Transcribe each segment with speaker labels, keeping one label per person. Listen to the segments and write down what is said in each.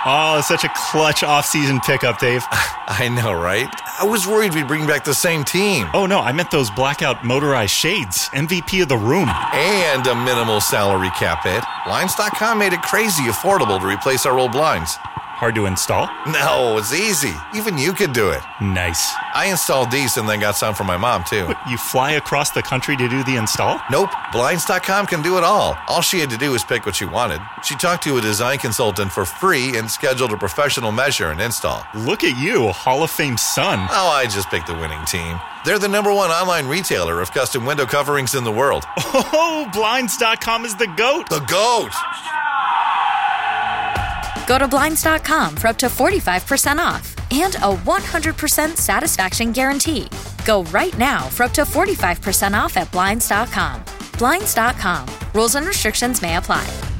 Speaker 1: Oh, such a clutch off-season pickup, Dave.
Speaker 2: I know, right? I was worried we'd bring back the same team.
Speaker 1: Oh, no, I meant those blackout motorized shades. MVP of the room.
Speaker 2: And a minimal salary cap hit. Blinds.com made it crazy affordable to replace our old blinds.
Speaker 1: Hard to install?
Speaker 2: No, it's easy. Even you could do it.
Speaker 1: Nice.
Speaker 2: I installed these and then got some for my mom, too.
Speaker 1: But you fly across the country to do the install?
Speaker 2: Nope. Blinds.com can do it all. All she had to do was pick what she wanted. She talked to a design consultant for free and scheduled a professional measure and install.
Speaker 1: Look at you, Hall of Fame son.
Speaker 2: Oh, I just picked the winning team. They're the #1 online retailer of custom window coverings in the world.
Speaker 1: Oh, Blinds.com is the GOAT.
Speaker 2: The GOAT!
Speaker 3: Go to Blinds.com for up to 45% off and a 100% satisfaction guarantee. Go right now for up to 45% off at Blinds.com. Blinds.com. Rules and restrictions may apply.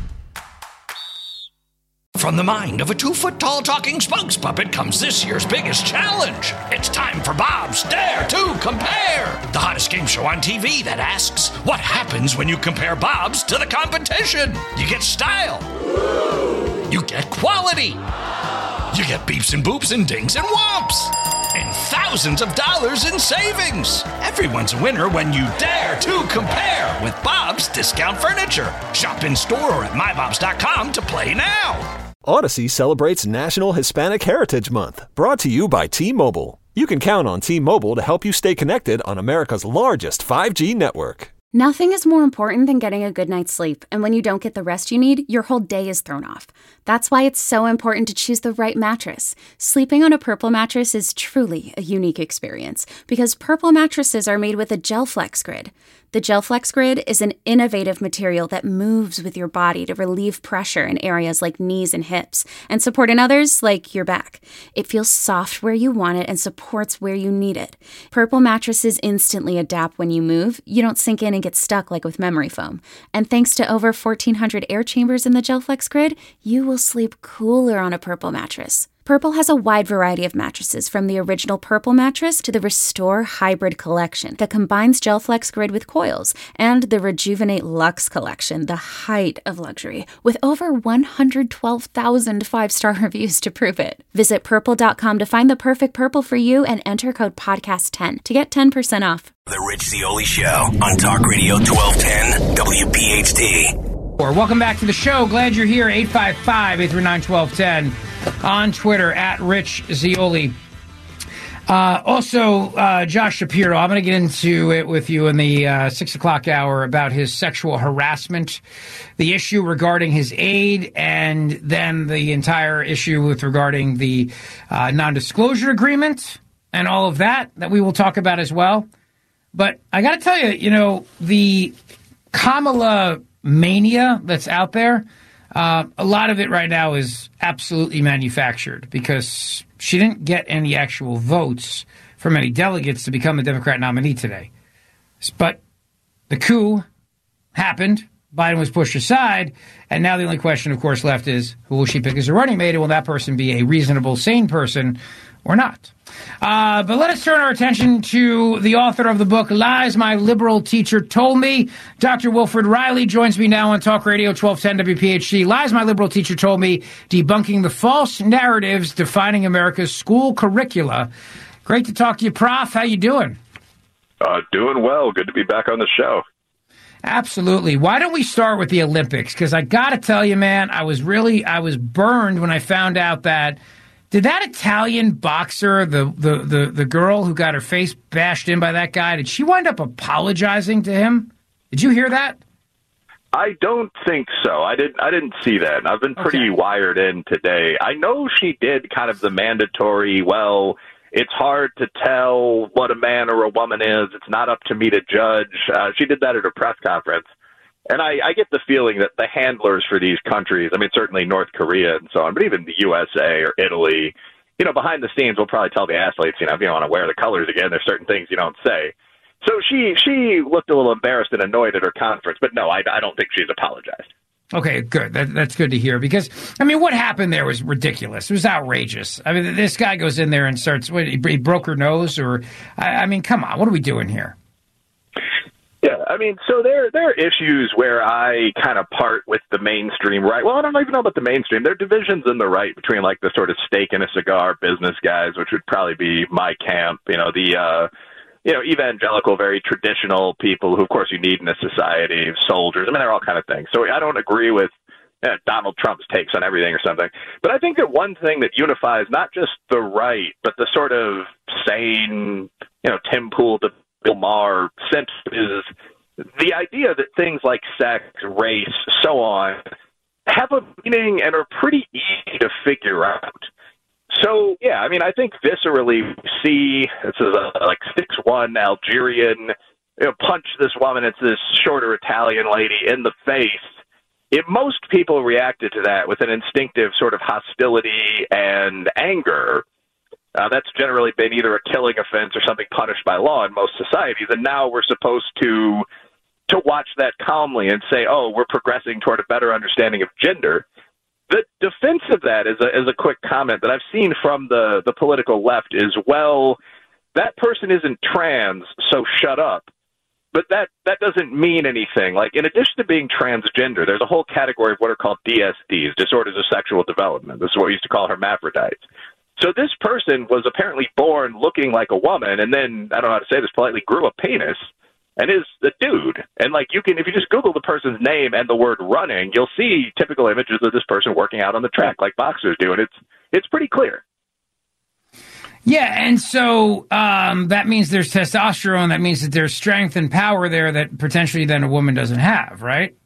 Speaker 4: From the mind of a 2-foot-tall talking spokes puppet comes this year's biggest challenge. It's time for Bob's Dare to Compare, the hottest game show on TV that asks, what happens when you compare Bob's to the competition? You get style. You get quality. You get beeps and boops and dings and whomps. And thousands of dollars in savings. Everyone's a winner when you dare to compare with Bob's Discount Furniture. Shop in store or at mybobs.com to play now.
Speaker 5: Odyssey celebrates National Hispanic Heritage Month, brought to you by T-Mobile. You can count on T-Mobile to help you stay connected on America's largest 5G network.
Speaker 6: Nothing is more important than getting a good night's sleep, and when you don't get the rest you need, your whole day is thrown off. That's why it's so important to choose the right mattress. Sleeping on a Purple mattress is truly a unique experience, because Purple mattresses are made with a GelFlex Grid. The GelFlex Grid is an innovative material that moves with your body to relieve pressure in areas like knees and hips, and support in others like your back. It feels soft where you want it and supports where you need it. Purple mattresses instantly adapt when you move. You don't sink in and get stuck like with memory foam. And thanks to over 1,400 air chambers in the GelFlex Grid, you will sleep cooler on a Purple mattress. Purple has a wide variety of mattresses, from the original Purple mattress to the Restore Hybrid collection that combines GelFlex Grid with coils, and the Rejuvenate Luxe collection, the height of luxury, with over 112,000 five-star reviews to prove it. Visit Purple.com to find the perfect Purple for you and enter code podcast10 to get 10% off.
Speaker 7: The Rich Zeoli Show on Talk Radio 1210 WPHT.
Speaker 8: Welcome back to the show. Glad you're here. 855-839-1210 on Twitter at Rich Zeoli. Also, Josh Shapiro, I'm going to get into it with you in the 6 o'clock hour about his sexual harassment, the issue regarding his aide, and then the entire issue regarding the non-disclosure agreement and all of that we will talk about as well. But I got to tell you, the Kamala mania that's out there, a lot of it right now is absolutely manufactured, because she didn't get any actual votes from any delegates to become a Democrat nominee today. But the coup happened. Biden was pushed aside. And now the only question, of course, left is, who will she pick as a running mate? And will that person be a reasonable, sane person or not? But let us turn our attention to the author of the book, Lies My Liberal Teacher Told Me. Dr. Wilfred Reilly joins me now on Talk Radio 1210 WPHT. Lies My Liberal Teacher Told Me, debunking the false narratives defining America's school curricula. Great to talk to you, Prof. How you doing?
Speaker 9: Doing well. Good to be back on the show.
Speaker 8: Absolutely. Why don't we start with the Olympics? Because I got to tell you, man, I was burned when I found out that did that Italian boxer, the girl who got her face bashed in by that guy, did she wind up apologizing to him? Did you hear that?
Speaker 9: I don't think so. I didn't see that. I've been pretty wired in today. I know she did kind of the mandatory, well, it's hard to tell what a man or a woman is. It's not up to me to judge. She did that at a press conference. And I get the feeling that the handlers for these countries, I mean, certainly North Korea and so on, but even the USA or Italy, behind the scenes will probably tell the athletes, if you don't want to wear the colors again, there's certain things you don't say. So she looked a little embarrassed and annoyed at her conference, but no, I don't think she's apologized.
Speaker 8: Okay, good. That's good to hear, because, what happened there was ridiculous. It was outrageous. This guy goes in there and starts, he broke her nose, or, come on, what are we doing here?
Speaker 9: Yeah, I mean, so there are issues where I kind of part with the mainstream right. Well, I don't even know about the mainstream. There are divisions in the right between like the sort of steak and a cigar business guys, which would probably be my camp. The evangelical, very traditional people who, of course, you need in a society, soldiers. I mean, they're all kind of things. So I don't agree with Donald Trump's takes on everything or something. But I think that one thing that unifies not just the right, but the sort of sane, Tim Pool to Bill Maher sense is the idea that things like sex, race, so on, have a meaning and are pretty easy to figure out. So, yeah, I mean, I think viscerally we see this is a 6'1" Algerian, punch this woman, it's this shorter Italian lady in the face. If most people reacted to that with an instinctive sort of hostility and anger, that's generally been either a killing offense or something punished by law in most societies. And now we're supposed to watch that calmly and say, oh, we're progressing toward a better understanding of gender. The defense of that is a quick comment that I've seen from the political left is, well, that person isn't trans, so shut up. But that doesn't mean anything. Like, in addition to being transgender, there's a whole category of what are called DSDs, disorders of sexual development. This is what we used to call hermaphrodites. So this person was apparently born looking like a woman, and then, I don't know how to say this politely, grew a penis, and is a dude. And, like, if you just Google the person's name and the word running, you'll see typical images of this person working out on the track like boxers do, and it's pretty clear.
Speaker 8: Yeah, and so that means there's testosterone. That means that there's strength and power there that potentially then a woman doesn't have, right?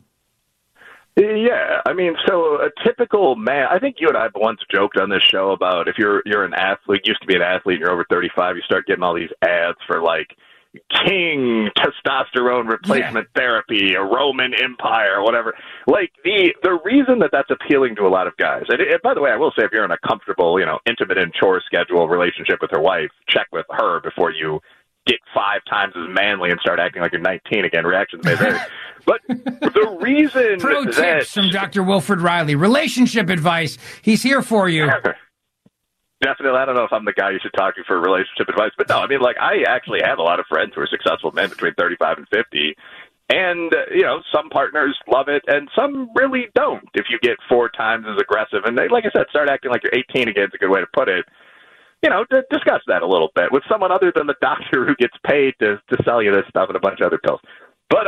Speaker 9: Yeah, I mean, so a typical man, I think you and I once joked on this show about if you're an athlete, used to be an athlete, and you're over 35, you start getting all these ads for, like, King testosterone replacement therapy, a Roman Empire, whatever. Like, the reason that's appealing to a lot of guys, and by the way, I will say if you're in a comfortable, intimate and chore schedule relationship with your wife, check with her before you get 5 times as manly and start acting like you're 19 again. Reactions may vary. But the reason
Speaker 8: Pro tips from Dr. Wilfred Riley. Relationship advice. He's here for you.
Speaker 9: Definitely. I don't know if I'm the guy you should talk to for relationship advice. But no, I mean, like, I actually have a lot of friends who are successful men between 35 and 50. And, some partners love it and some really don't if you get 4 times as aggressive. And they, like I said, start acting like you're 18 again is a good way to put it. Discuss that a little bit with someone other than the doctor who gets paid to sell you this stuff and a bunch of other pills. But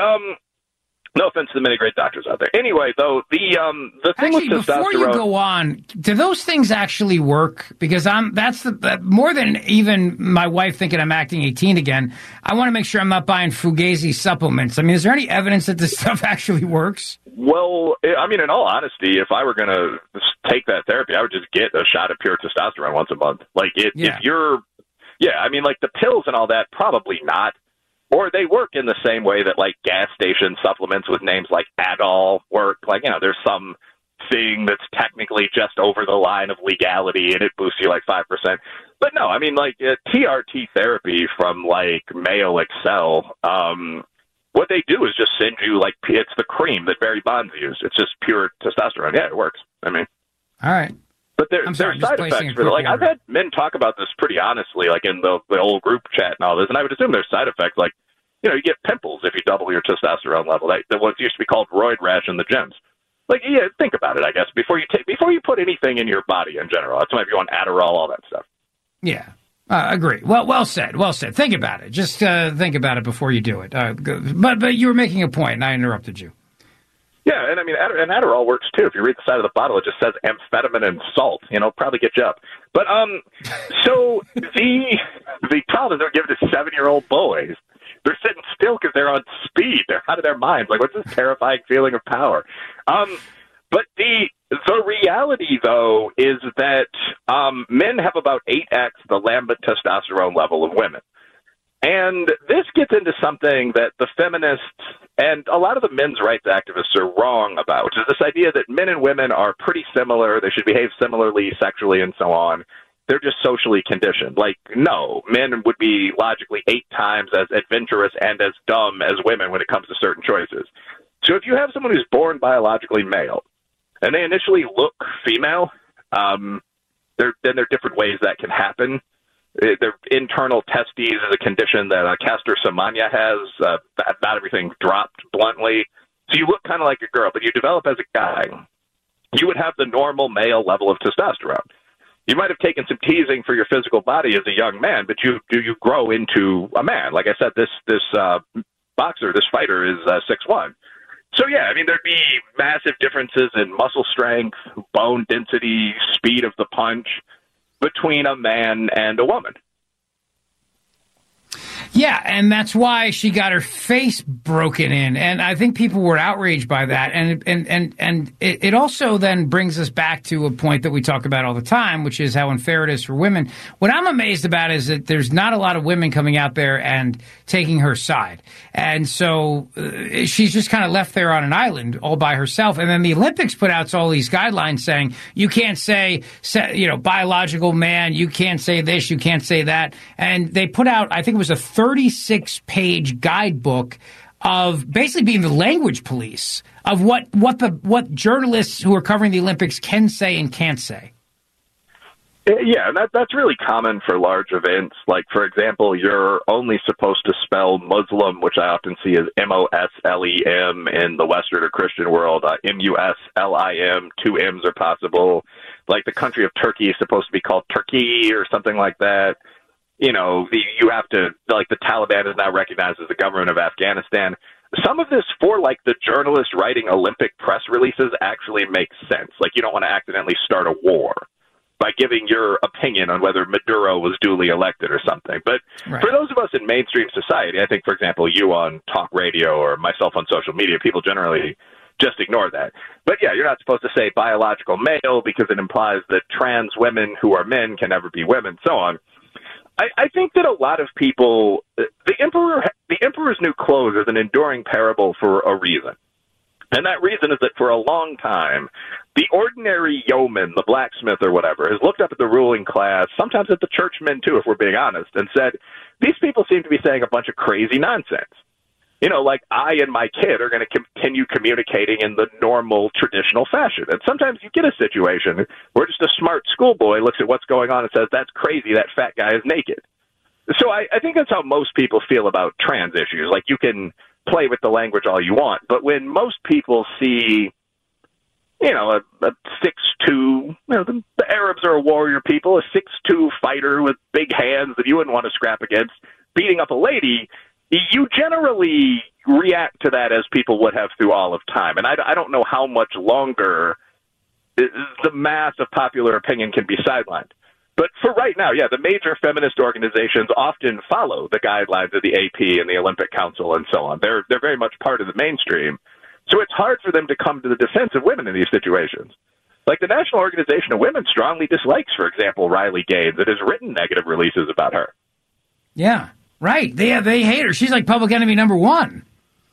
Speaker 9: no offense to the many great doctors out there. Anyway, though, the thing with testosterone.
Speaker 8: Before you go on, do those things actually work? Because that's more than even my wife thinking I'm acting 18 again. I want to make sure I'm not buying Fugazi supplements. I mean, is there any evidence that this stuff actually works?
Speaker 9: Well, I mean, in all honesty, if I were going to take that therapy, I would just get a shot of pure testosterone once a month. Like, if you're, I mean, like the pills and all that, probably not. Or they work in the same way that, like, gas station supplements with names like Adol work. Like, there's some thing that's technically just over the line of legality and it boosts you like 5%. But no, I mean, like, TRT therapy from, like, Mayo Excel, what they do is just send you, like, it's the cream that Barry Bonds used. It's just pure testosterone. Yeah, it works. I mean.
Speaker 8: All right.
Speaker 9: But there's side effects for it. Like, I've had men talk about this pretty honestly, like in the old group chat and all this, and I would assume there's side effects like, you get pimples if you double your testosterone level. That what used to be called roid rash in the gyms. Like, yeah, think about it, I guess, before you put anything in your body in general. That's why if you want Adderall, all that stuff.
Speaker 8: Yeah, agree. Well said. Well said. Think about it. Just think about it before you do it. But you were making a point, and I interrupted you.
Speaker 9: Yeah, and I mean, and Adderall works too. If you read the side of the bottle, it just says amphetamine and salt. Probably get you up. But so the problem is they're giving it to 7-year-old boys. They're sitting still because they're on speed. They're out of their minds. Like, what's this terrifying feeling of power? But the reality, though, is that men have about 8x the lambent testosterone level of women. And this gets into something that the feminists and a lot of the men's rights activists are wrong about, which is this idea that men and women are pretty similar, they should behave similarly sexually and so on. They're just socially conditioned. Like, no, men would be logically 8 times as adventurous and as dumb as women when it comes to certain choices. So if you have someone who's born biologically male and they initially look female, there are different ways that can happen. Their internal testes is a condition that Castor Semenya has. Not everything dropped bluntly. So you look kind of like a girl, but you develop as a guy. You would have the normal male level of testosterone. You might have taken some teasing for your physical body as a young man, but you grow into a man. Like I said, this boxer, this fighter is 6'1". So, yeah, I mean, there'd be massive differences in muscle strength, bone density, speed of the punch between a man and a woman.
Speaker 8: Yeah, and that's why she got her face broken in, and I think people were outraged by that. And it also then brings us back to a point that we talk about all the time, which is how unfair it is for women. What I'm amazed about is that there's not a lot of women coming out there and taking her side, and so she's just kind of left there on an island all by herself. And then the Olympics put out all these guidelines saying you can't say biological man, you can't say this, you can't say that, and they put out, I think it was a 36-page guidebook of basically being the language police of what journalists who are covering the Olympics can say and can't say.
Speaker 9: Yeah, and that's really common for large events. Like, for example, you're only supposed to spell Muslim, which I often see as M-O-S-L-E-M in the Western or Christian world. M-U-S-L-I-M, 2 M's are possible. Like, the country of Turkey is supposed to be called Turkey or something like that. You know, you have to, like, the Taliban is now recognized as the government of Afghanistan. Some of this for, like, the journalist writing Olympic press releases actually makes sense. Like, you don't want to accidentally start a war by giving your opinion on whether Maduro was duly elected or something. But for those of us in mainstream society, I think, for example, you on talk radio or myself on social media, people generally just ignore that. But, yeah, you're not supposed to say biological male because it implies that trans women who are men can never be women, so on. I think that a lot of people, the Emperor's New Clothes is an enduring parable for a reason. And that reason is that for a long time, the ordinary yeoman, the blacksmith or whatever, has looked up at the ruling class, sometimes at the churchmen too, if we're being honest, and said, these people seem to be saying a bunch of crazy nonsense. You know, like I and my kid are going to continue communicating in the normal, traditional fashion. And sometimes you get a situation where just a smart schoolboy looks at what's going on and says, that's crazy, that fat guy is naked. So I think that's how most people feel about trans issues. Like, you can play with the language all you want, but when most people see, you know, a 6'2", you know, the Arabs are a warrior people, a 6'2" fighter with big hands that you wouldn't want to scrap against, beating up a lady, you generally react to that as people would have through all of time. And I don't know how much longer the mass of popular opinion can be sidelined. But for right now, yeah, the major feminist organizations often follow the guidelines of the AP and the Olympic Council and so on. They're very much part of the mainstream. So it's hard for them to come to the defense of women in these situations. Like, the National Organization of Women strongly dislikes, for example, Riley Gaines, and has written negative releases about her.
Speaker 8: Yeah. Right. They hate her. She's like public enemy number one.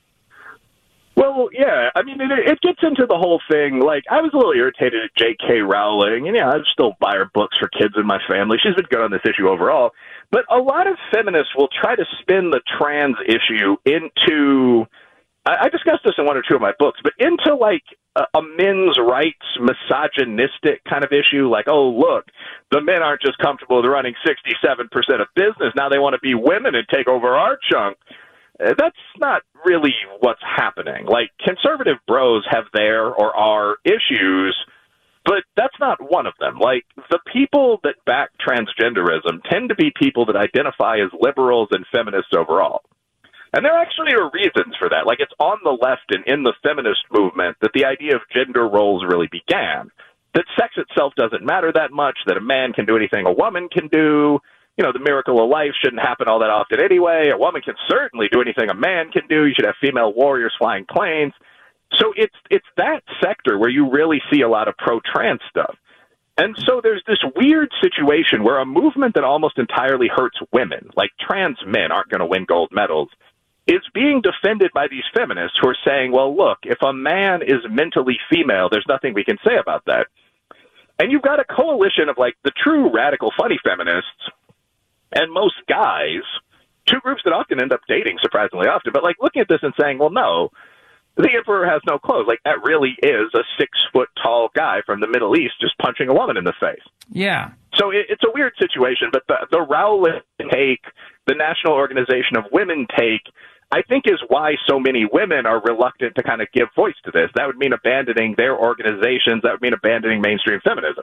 Speaker 9: Well, yeah. I mean, it gets into the whole thing. Like, I was a little irritated at J.K. Rowling, and yeah, I still buy her books for kids in my family. She's been good on this issue overall. But a lot of feminists will try to spin the trans issue into, I discussed this in one or two of my books, but into like a men's rights, misogynistic kind of issue. Like, oh, look, the men aren't just comfortable with running 67% of business. Now they want to be women and take over our chunk. That's not really what's happening. Like, conservative bros have their or our issues, but that's not one of them. Like, the people that back transgenderism tend to be people that identify as liberals and feminists overall. And there actually are reasons for that. Like, it's on the left and in the feminist movement that the idea of gender roles really began. That sex itself doesn't matter that much, that a man can do anything a woman can do. You know, the miracle of life shouldn't happen all that often anyway. A woman can certainly do anything a man can do. You should have female warriors flying planes. So it's that sector where you really see a lot of pro-trans stuff. And so there's this weird situation where a movement that almost entirely hurts women, like trans men aren't going to win gold medals, is being defended by these feminists who are saying, well, look, if a man is mentally female, there's nothing we can say about that. And you've got a coalition of, like, the true radical funny feminists and most guys, two groups that often end up dating surprisingly often, but, like, looking at this and saying, well, no, the emperor has no clothes. Like, that really is a 6-foot-tall guy from the Middle East just punching a woman in the face.
Speaker 8: Yeah.
Speaker 9: So it's a weird situation, but the Rowlett take, the National Organization of Women take, I think is why so many women are reluctant to kind of give voice to this. That would mean abandoning their organizations. That would mean abandoning mainstream feminism.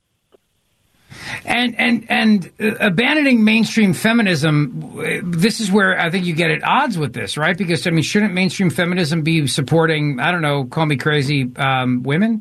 Speaker 8: And abandoning mainstream feminism, this is where I think you get at odds with this, right? Because, I mean, shouldn't mainstream feminism be supporting, I don't know, call me crazy, women?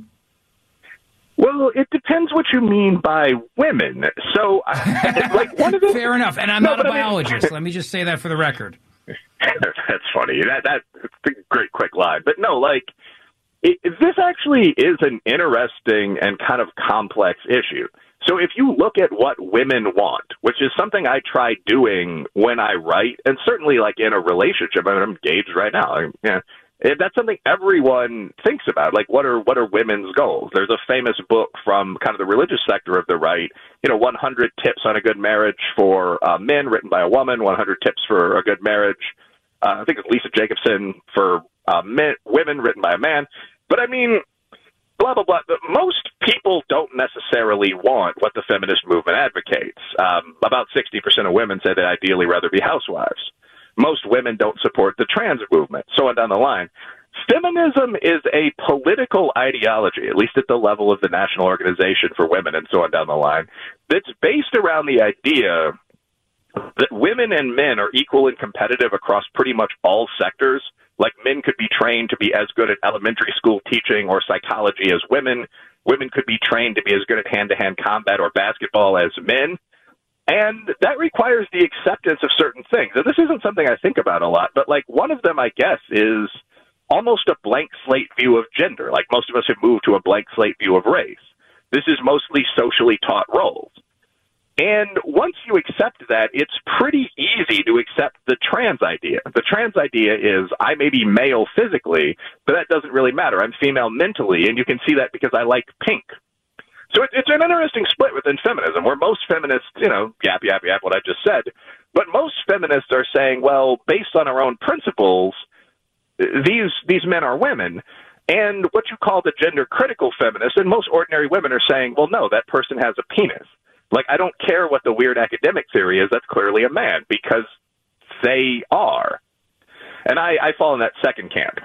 Speaker 9: Well, it depends what you mean by women. So, like, one of the...
Speaker 8: Fair enough. And I'm not a biologist. Let me just say that for the record.
Speaker 9: That's funny. That's a great quick line. But no, like, this actually is an interesting and kind of complex issue. So if you look at what women want, which is something I try doing when I write, and certainly like in a relationship, I mean, I'm engaged right now. That's something everyone thinks about. Like, what are women's goals? There's a famous book from kind of the religious sector of the right, 100 tips on a good marriage for men, written by a woman, 100 tips for a good marriage. I think it's Lisa Jacobson for women, written by a man. But I mean, blah, blah, blah. Most people don't necessarily want what the feminist movement advocates. About 60% of women say they'd ideally rather be housewives. Most women don't support the trans movement, so on down the line. Feminism is a political ideology, at least at the level of the National Organization for Women and so on down the line, that's based around the idea that women and men are equal and competitive across pretty much all sectors. Like, men could be trained to be as good at elementary school teaching or psychology as women. Women could be trained to be as good at hand-to-hand combat or basketball as men. And that requires the acceptance of certain things. And this isn't something I think about a lot, but like one of them, I guess, is almost a blank slate view of gender. Like, most of us have moved to a blank slate view of race. This is mostly socially taught roles. And once you accept that, it's pretty easy to accept the trans idea. The trans idea is I may be male physically, but that doesn't really matter. I'm female mentally, and you can see that because I like pink. So it's an interesting split within feminism, where most feminists, yap, what I just said, but most feminists are saying, well, based on our own principles, these men are women. And what you call the gender-critical feminists, and most ordinary women are saying, well, no, that person has a penis. Like, I don't care what the weird academic theory is, that's clearly a man, because they are. And I fall in that second camp.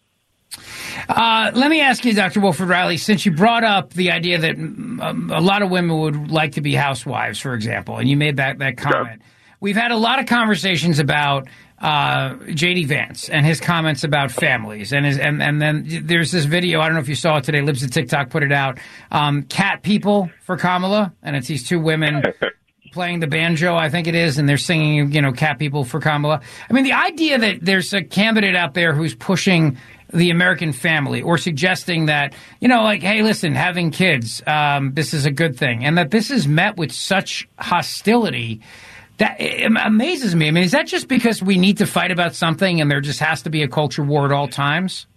Speaker 8: Let me ask you, Dr. Wilfred Reilly, since you brought up the idea that a lot of women would like to be housewives, for example, and you made that comment. Sure. We've had a lot of conversations about J.D. Vance and his comments about families. And then there's this video, I don't know if you saw it today, Libs of TikTok put it out, Cat People for Kamala, and it's these two women playing the banjo, I think it is, and they're singing, Cat People for Kamala. I mean, the idea that there's a candidate out there who's pushing the American family or suggesting that, hey, listen, having kids, this is a good thing, and that this is met with such hostility that it amazes me. I mean, is that just because we need to fight about something and there just has to be a culture war at all times?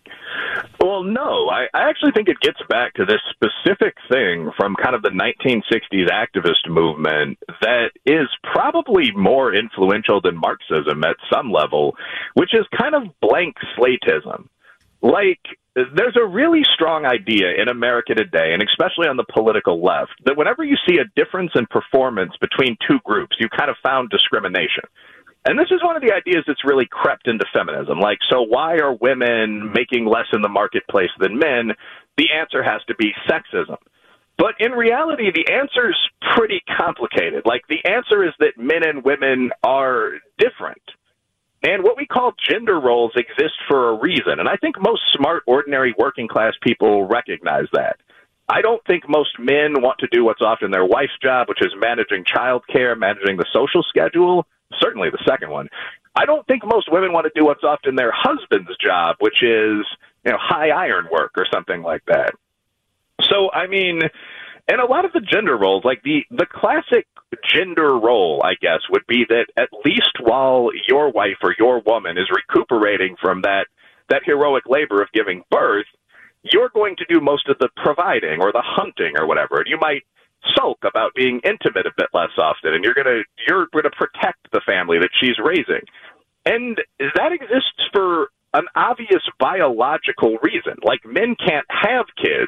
Speaker 9: Well, no. I actually think it gets back to this specific thing from kind of the 1960s activist movement that is probably more influential than Marxism at some level, which is kind of blank slateism. Like, there's a really strong idea in America today, and especially on the political left, that whenever you see a difference in performance between two groups, you kind of found discrimination. And this is one of the ideas that's really crept into feminism. Like, so why are women making less in the marketplace than men? The answer has to be sexism. But in reality, the answer's pretty complicated. Like, the answer is that men and women are different. And what we call gender roles exist for a reason. And I think most smart, ordinary, working-class people recognize that. I don't think most men want to do what's often their wife's job, which is managing childcare, managing the social schedule. Certainly the second one. I don't think most women want to do what's often their husband's job, which is, high iron work or something like that. So, I mean, and a lot of the gender roles, like the classic gender role, I guess, would be that at least while your wife or your woman is recuperating from that heroic labor of giving birth, you're going to do most of the providing or the hunting or whatever. And you might sulk about being intimate a bit less often, and you're gonna protect the family that she's raising. And that exists for an obvious biological reason. Like, men can't have kids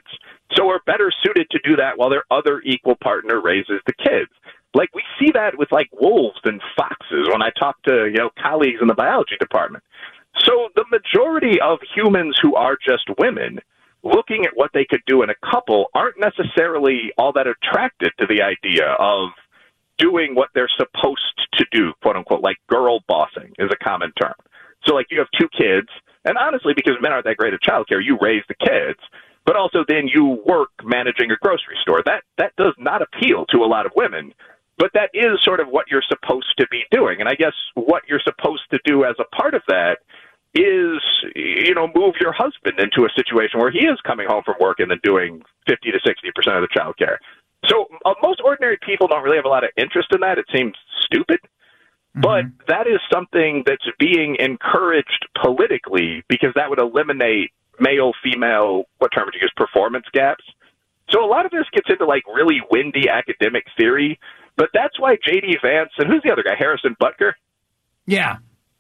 Speaker 9: so are better suited to do that while their other equal partner raises the kids. Like, we see that with, like, wolves and foxes when I talk to, colleagues in the biology department. So the majority of humans who are just women looking at what they could do in a couple aren't necessarily all that attracted to the idea of doing what they're supposed to do, quote unquote, like girl bossing is a common term. So, like, you have two kids, and honestly, because men aren't that great at childcare, you raise the kids, but also then you work managing a grocery store. That does not appeal to a lot of women. But that is sort of what you're supposed to be doing. And I guess what you're supposed to do as a part of that is, move your husband into a situation where he is coming home from work and then doing 50 to 60% of the child care. So most ordinary people don't really have a lot of interest in that. It seems stupid. Mm-hmm. But that is something that's being encouraged politically because that would eliminate male-female, what term would you use, performance gaps. So a lot of this gets into, like, really windy academic theory. But that's why J.D. Vance, and who's the other guy, Harrison Butker?
Speaker 8: Yeah.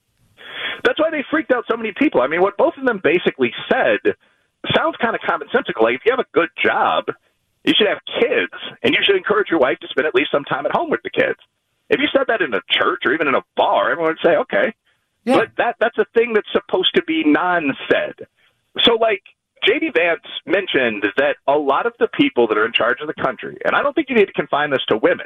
Speaker 9: That's why they freaked out so many people. I mean, what both of them basically said sounds kind of commonsensical. Like, if you have a good job, you should have kids, and you should encourage your wife to spend at least some time at home with the kids. If you said that in a church or even in a bar, everyone would say, okay. Yeah. But that's a thing that's supposed to be non-said. So, like, J.D. Vance mentioned that a lot of the people that are in charge of the country, and I don't think you need to confine this to women,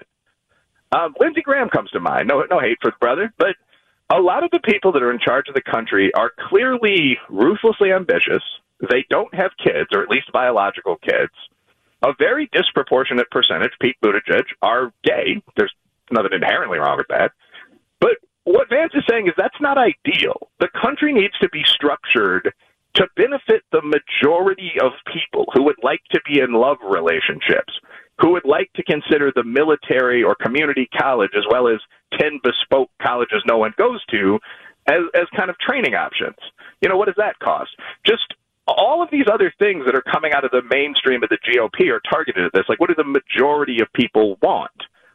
Speaker 9: Lindsey Graham comes to mind. No hate for the brother, but a lot of the people that are in charge of the country are clearly ruthlessly ambitious. They don't have kids, or at least biological kids. A very disproportionate percentage, Pete Buttigieg, are gay. There's nothing inherently wrong with that. But what Vance is saying is that's not ideal. The country needs to be structured to benefit the majority of people who would like to be in love relationships, who would like to consider the military or community college as well as 10 bespoke colleges no one goes to as kind of training options. What does that cost? Just all of these other things that are coming out of the mainstream of the GOP are targeted at this. Like, what do the majority of people want?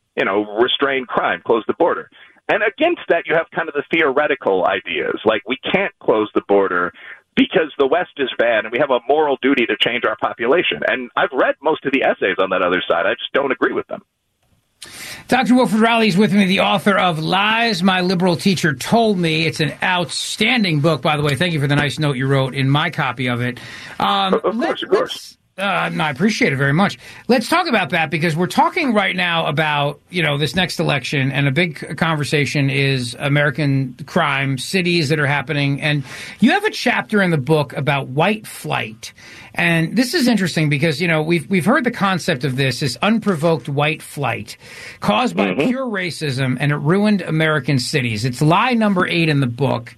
Speaker 9: Restrain crime, close the border. And against that, you have kind of the theoretical ideas, like we can't close the border because the West is bad and we have a moral duty to change our population. And I've read most of the essays on that other side. I just don't agree with them.
Speaker 8: Dr. Wilfred Reilly is with me, the author of Lies My Liberal Teacher Told Me. It's an outstanding book, by the way. Thank you for the nice note you wrote in my copy of it.
Speaker 9: Of course.
Speaker 8: I appreciate it very much. Let's talk about that because we're talking right now about, this next election, and a big conversation is American crime, cities that are happening. And you have a chapter in the book about white flight. And this is interesting because, we've heard the concept of this unprovoked white flight caused by pure racism, and it ruined American cities. It's lie number 8 in the book.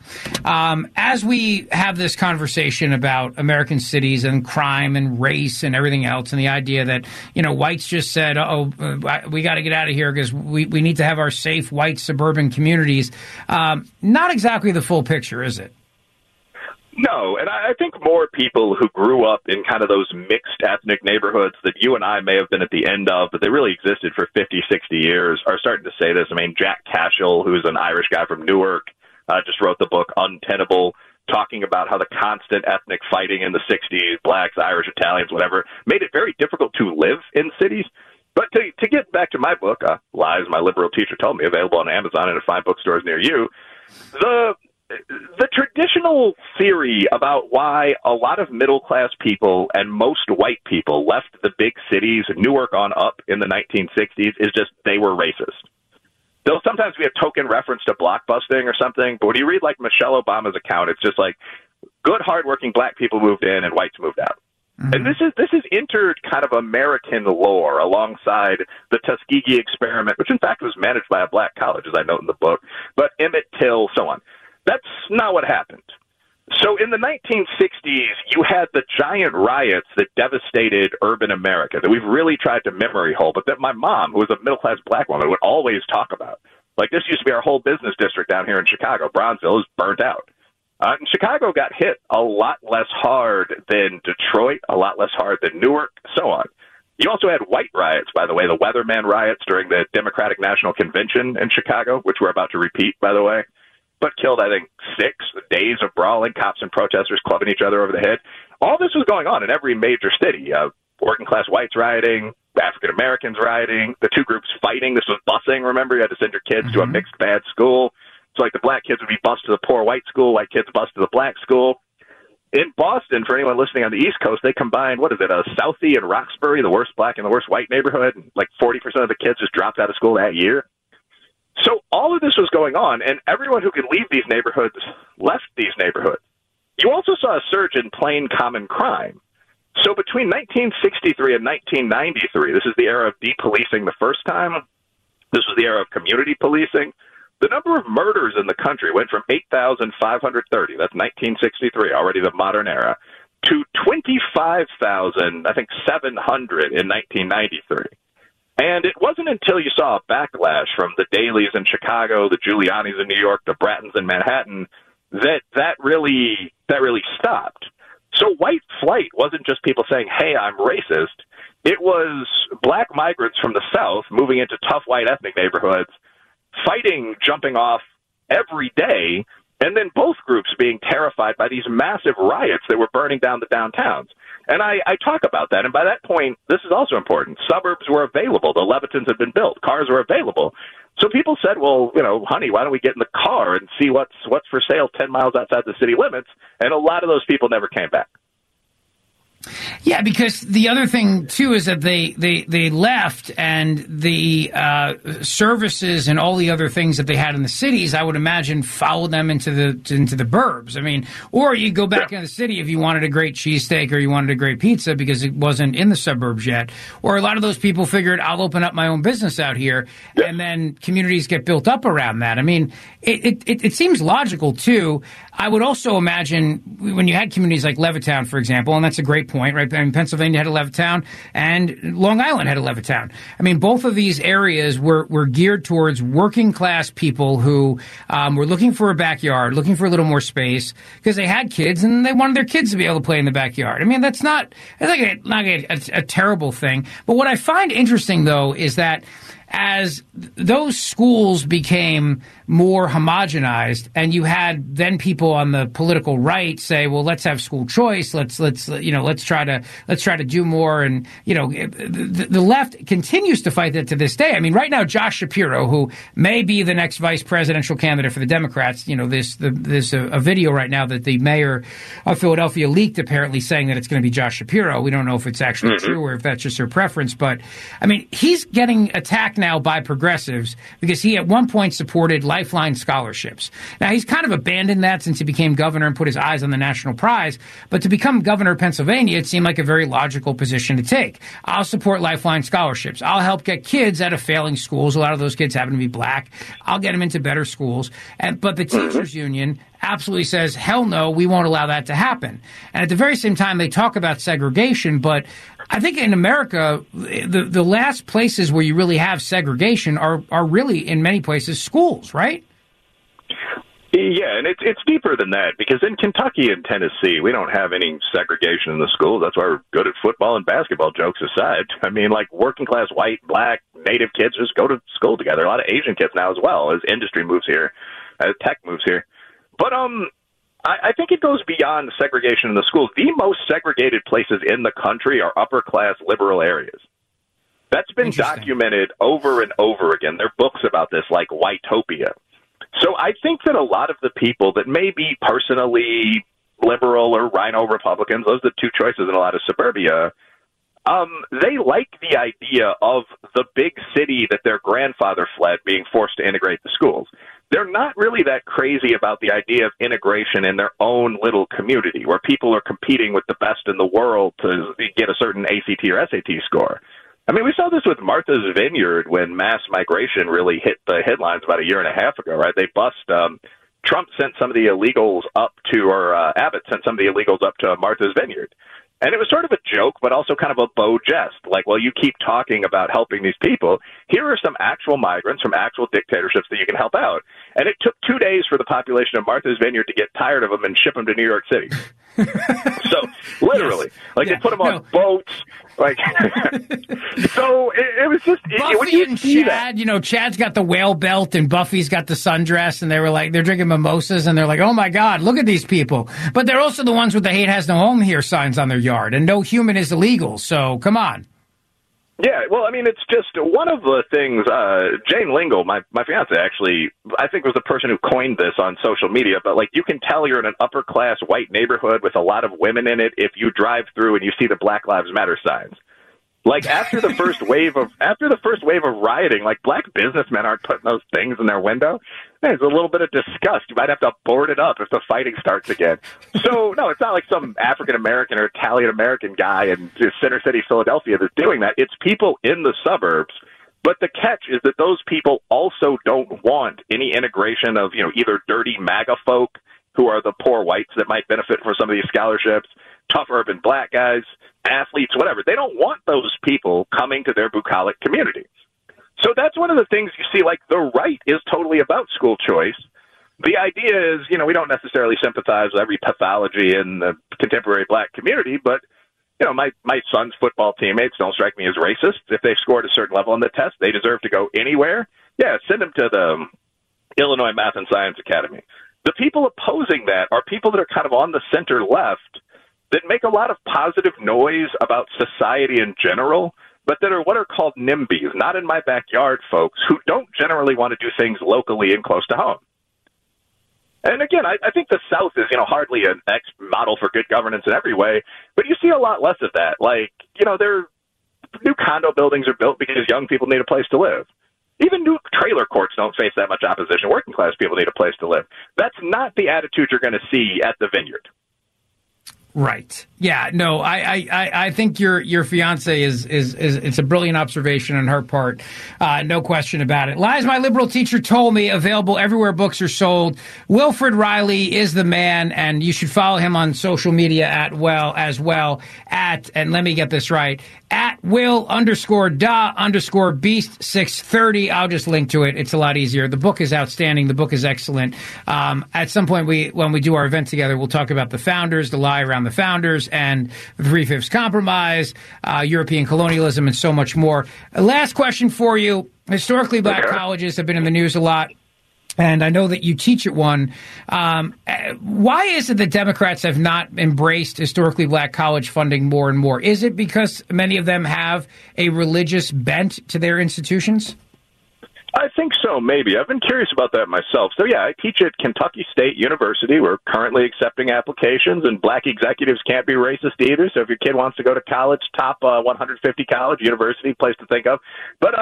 Speaker 8: As we have this conversation about American cities and crime and race and everything else, and the idea that, whites just said, we got to get out of here because we need to have our safe white suburban communities. Not exactly the full picture, is it?
Speaker 9: No, and I think more people who grew up in kind of those mixed ethnic neighborhoods that you and I may have been at the end of, but they really existed for 50, 60 years, are starting to say this. I mean, Jack Cashel, who's an Irish guy from Newark, just wrote the book Untenable, talking about how the constant ethnic fighting in the 60s, blacks, Irish, Italians, whatever, made it very difficult to live in cities. But to get back to my book, Lies My Liberal Teacher Told Me, available on Amazon and at fine bookstores near you, the traditional theory about why a lot of middle-class people and most white people left the big cities, Newark on up, in the 1960s is just they were racist. There'll sometimes be a token reference to blockbusting or something, but when you read, like, Michelle Obama's account, it's just like good, hardworking black people moved in and whites moved out. Mm-hmm. And this is entered kind of American lore alongside the Tuskegee experiment, which in fact was managed by a black college, as I note in the book, but Emmett Till, so on. That's not what happened. So in the 1960s, you had the giant riots that devastated urban America that we've really tried to memory hole, but that my mom, who was a middle-class black woman, would always talk about. Like, this used to be our whole business district down here in Chicago. Bronzeville is burnt out. And Chicago got hit a lot less hard than Detroit, a lot less hard than Newark, so on. You also had white riots, by the way, the Weatherman riots during the Democratic National Convention in Chicago, which we're about to repeat, by the way, but killed, I think, 6 days of brawling, cops and protesters clubbing each other over the head. All this was going on in every major city. working class whites rioting, African Americans rioting, the two groups fighting. This was busing, remember? You had to send your kids to a mixed bad school. So like the black kids would be bused to the poor white school, white kids bused to the black school. In Boston, for anyone listening on the East Coast, they combined, Southie and Roxbury, the worst black and the worst white neighborhood. And like 40% of the kids just dropped out of school that year. So all of this was going on, and everyone who could leave these neighborhoods left these neighborhoods. You also saw a surge in plain common crime. So between 1963 and 1993, this is the era of depolicing the first time. This was the era of community policing. The number of murders in the country went from 8,530, that's 1963, already the modern era, to 25,700 in 1993. And it wasn't until you saw a backlash from the Dailies in Chicago, the Giulianis in New York, the Brattons in Manhattan, that really stopped. So white flight wasn't just people saying, hey, I'm racist. It was black migrants from the South moving into tough white ethnic neighborhoods, fighting, jumping off every day, and then both groups being terrified by these massive riots that were burning down the downtowns. And I talk about that, and by that point, this is also important. Suburbs were available. The Levitons had been built. Cars were available. So people said, well, honey, why don't we get in the car and see what's for sale 10 miles outside the city limits? And a lot of those people never came back.
Speaker 8: Yeah, because the other thing, too, is that they left, and the services and all the other things that they had in the cities, I would imagine, followed them into the burbs. I mean, or you go back into the city if you wanted a great cheesesteak or you wanted a great pizza because it wasn't in the suburbs yet. Or a lot of those people figured, I'll open up my own business out here, and then communities get built up around that. I mean, it seems logical, too. I would also imagine when you had communities like Levittown, for example, and that's a great point, right? I mean, Pennsylvania had a Levittown, and Long Island had a Levittown. I mean, both of these areas were geared towards working class people who were looking for a backyard, looking for a little more space, because they had kids and they wanted their kids to be able to play in the backyard. I mean, that's not a terrible thing. But what I find interesting, though, is that as those schools became more homogenized, and you had then people on the political right say, well, let's have school choice. Let's try to do more. And, the left continues to fight that to this day. I mean, right now, Josh Shapiro, who may be the next vice presidential candidate for the Democrats, there's a video right now that the mayor of Philadelphia leaked, apparently saying that it's going to be Josh Shapiro. We don't know if it's actually true or if that's just her preference. But, I mean, he's getting attacked now by progressives because he at one point supported Lifeline scholarships. Now, he's kind of abandoned that since he became governor and put his eyes on the national prize. But to become governor of Pennsylvania, it seemed like a very logical position to take. I'll support Lifeline scholarships. I'll help get kids out of failing schools. A lot of those kids happen to be black. I'll get them into better schools. But the teachers union absolutely says, hell no, we won't allow that to happen. And at the very same time, they talk about segregation, but I think in America, the last places where you really have segregation are really, in many places, schools, right?
Speaker 9: Yeah, and it's deeper than that, because in Kentucky and Tennessee, we don't have any segregation in the schools. That's why we're good at football and basketball, jokes aside. I mean, like working class, white, black, native kids just go to school together. A lot of Asian kids now as well, as industry moves here, as tech moves here. But I think it goes beyond segregation in the schools. The most segregated places in the country are upper-class liberal areas. That's been documented over and over again. There are books about this, like Whitopia. So I think that a lot of the people that may be personally liberal or rhino Republicans, those are the two choices in a lot of suburbia, they like the idea of the big city that their grandfather fled being forced to integrate the schools. They're not really that crazy about the idea of integration in their own little community where people are competing with the best in the world to get a certain ACT or SAT score. I mean, we saw this with Martha's Vineyard when mass migration really hit the headlines about a year and a half ago, right? They Trump sent some of the illegals up to, or Abbott sent some of the illegals up to Martha's Vineyard. And it was sort of a joke, but also kind of a beau jest. Like, well, you keep talking about helping these people. Here are some actual migrants from actual dictatorships that you can help out. And it took 2 days for the population of Martha's Vineyard to get tired of them and ship them to New York City. So literally, they put them on boats. Like, so it was just
Speaker 8: Buffy
Speaker 9: when you
Speaker 8: and
Speaker 9: see
Speaker 8: Chad. Chad's got the whale belt and Buffy's got the sundress, and they're drinking mimosas, and they're like, "Oh my God, look at these people!" But they're also the ones with the "Hate has no home here" signs on their yard, and "No human is illegal." So come on.
Speaker 9: Yeah, well, I mean, it's just one of the things. Jane Lingle, my fiance, actually, I think was the person who coined this on social media. But you can tell you're in an upper class white neighborhood with a lot of women in it if you drive through and you see the Black Lives Matter signs. After the first wave of rioting, black businessmen aren't putting those things in their window. There's a little bit of disgust. You might have to board it up if the fighting starts again. So, no, it's not like some African-American or Italian-American guy in Center City, Philadelphia that's doing that. It's people in the suburbs. But the catch is that those people also don't want any integration of, either dirty MAGA folk who are the poor whites that might benefit from some of these scholarships, tough urban black guys, athletes, whatever. They don't want those people coming to their bucolic community. So that's one of the things you see, the right is totally about school choice. The idea is, we don't necessarily sympathize with every pathology in the contemporary black community, but, my son's football teammates don't strike me as racist. If they've scored a certain level on the test, they deserve to go anywhere. Yeah, send them to the Illinois Math and Science Academy. The people opposing that are people that are kind of on the center left that make a lot of positive noise about society in general, but that are what are called NIMBYs, not in my backyard folks, who don't generally want to do things locally and close to home. And again, I think the South is, hardly an model for good governance in every way, but you see a lot less of that. There new condo buildings are built because young people need a place to live. Even new trailer courts don't face that much opposition. Working class people need a place to live. That's not the attitude you're going to see at the Vineyard.
Speaker 8: Right. Yeah. No, I think your fiance is it's a brilliant observation on her part. No question about it. Lies my liberal teacher told me, available everywhere books are sold. Wilfred Riley is the man, and you should follow him on social media and let me get this right, at Will_da_beast630. I'll just link to it. It's a lot easier. The book is outstanding. The book is excellent. At some point, when we do our event together, we'll talk about the founders, the lie around the founders, and the Three-Fifths Compromise, European colonialism, and so much more. Last question for you. Historically, black colleges have been in the news a lot, and I know that you teach at one. Why is it that Democrats have not embraced historically black college funding more and more? Is it because many of them have a religious bent to their institutions?
Speaker 9: I think so, maybe. I've been curious about that myself. So, yeah, I teach at Kentucky State University. We're currently accepting applications, and black executives can't be racist either. So if your kid wants to go to college, top 150 college, university, place to think of. But,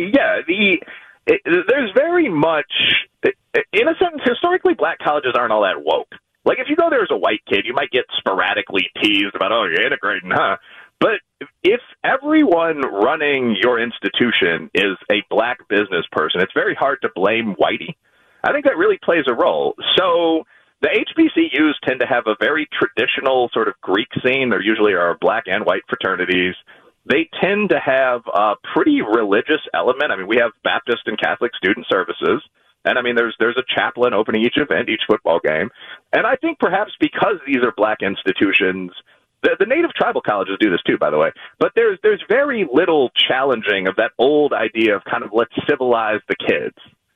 Speaker 9: there's very much, in a sense, historically, black colleges aren't all that woke. If you go there as a white kid, you might get sporadically teased about, oh, you're integrating, huh? But if everyone running your institution is a black business person, it's very hard to blame whitey. I think that really plays a role. So the HBCUs tend to have a very traditional sort of Greek scene. There usually are black and white fraternities. They tend to have a pretty religious element. I mean, we have Baptist and Catholic student services. And, I mean, there's a chaplain opening each event, each football game. And I think perhaps because these are black institutions, the native tribal colleges do this too, by the way. But there's very little challenging of that old idea of kind of let's civilize the kids.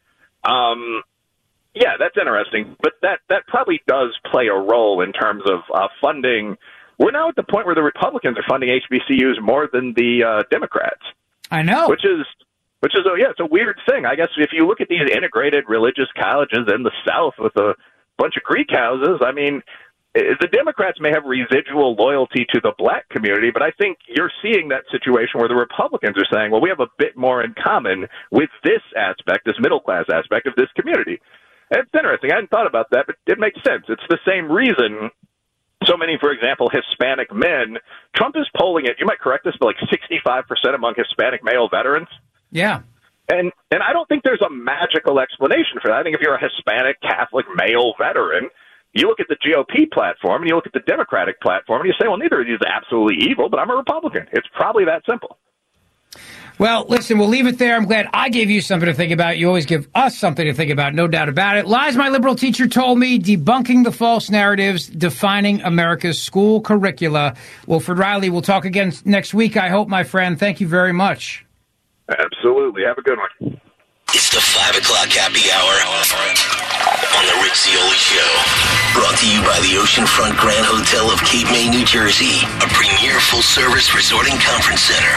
Speaker 9: Yeah, that's interesting. But that probably does play a role in terms of funding. We're now at the point where the Republicans are funding HBCUs more than the Democrats.
Speaker 8: I know.
Speaker 9: Which is it's a weird thing. I guess if you look at these integrated religious colleges in the South with a bunch of Greek houses, I mean, the Democrats may have residual loyalty to the black community, but I think you're seeing that situation where the Republicans are saying, well, we have a bit more in common with this aspect, this middle-class aspect of this community. And it's interesting. I hadn't thought about that, but it makes sense. It's the same reason so many, for example, Hispanic men, Trump is polling it, you might correct this, but 65% among Hispanic male veterans.
Speaker 8: Yeah.
Speaker 9: And I don't think there's a magical explanation for that. I think if you're a Hispanic Catholic male veteran, you look at the GOP platform and you look at the Democratic platform and you say, well, neither of these is absolutely evil, but I'm a Republican. It's probably that simple.
Speaker 8: Well, listen, we'll leave it there. I'm glad I gave you something to think about. You always give us something to think about, no doubt about it. Lies my liberal teacher told me, debunking the false narratives, defining America's school curricula. Wilfred Riley, we'll talk again next week, I hope, my friend. Thank you very much.
Speaker 9: Absolutely. Have a good one.
Speaker 7: It's the 5 o'clock happy hour on the Rich Zeoli Show. Brought to you by the Oceanfront Grand Hotel of Cape May, New Jersey. A premier full-service resort and conference center.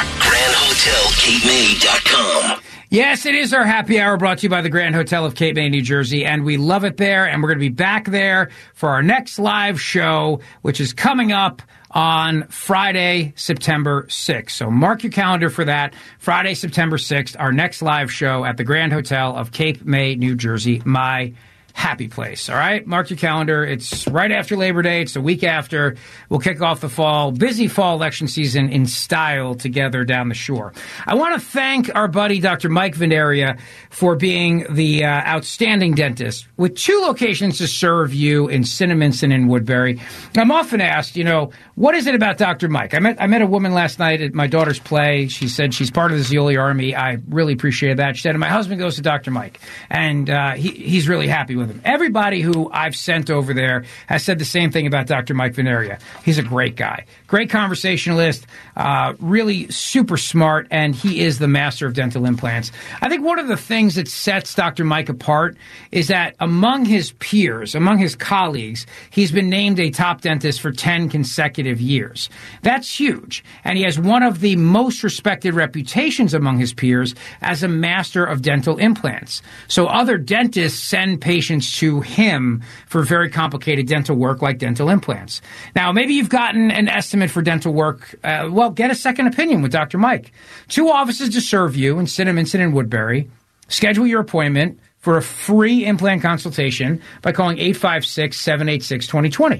Speaker 7: GrandHotelCapeMay.com.
Speaker 8: Yes, it is our happy hour brought to you by the Grand Hotel of Cape May, New Jersey, and we love it there, and we're going to be back there for our next live show, which is coming up on Friday, September 6th. So mark your calendar for that. Friday, September 6th, our next live show at the Grand Hotel of Cape May, New Jersey, my happy place. All right? Mark your calendar. It's right after Labor Day. It's the week after. We'll kick off the busy fall election season in style together down the shore. I want to thank our buddy, Dr. Mike Veneria, for being the outstanding dentist with 2 locations to serve you in Cinnaminson and Woodbury. I'm often asked, what is it about Dr. Mike? I met a woman last night at my daughter's play. She said she's part of the Zeoli Army. I really appreciated that. She said, my husband goes to Dr. Mike, and he's really happy with him. Everybody who I've sent over there has said the same thing about Dr. Mike Veneria. He's a great guy, great conversationalist, really super smart, and he is the master of dental implants. I think one of the things that sets Dr. Mike apart is that among his peers, among his colleagues, he's been named a top dentist for 10 consecutive years. That's huge, and he has one of the most respected reputations among his peers as a master of dental implants. So other dentists send patients to him for very complicated dental work like dental implants. Now, maybe you've gotten an estimate for dental work. Get a second opinion with Dr. Mike. 2 offices to serve you in Cinnaminson and Woodbury. Schedule your appointment for a free implant consultation by calling 856-786-2020,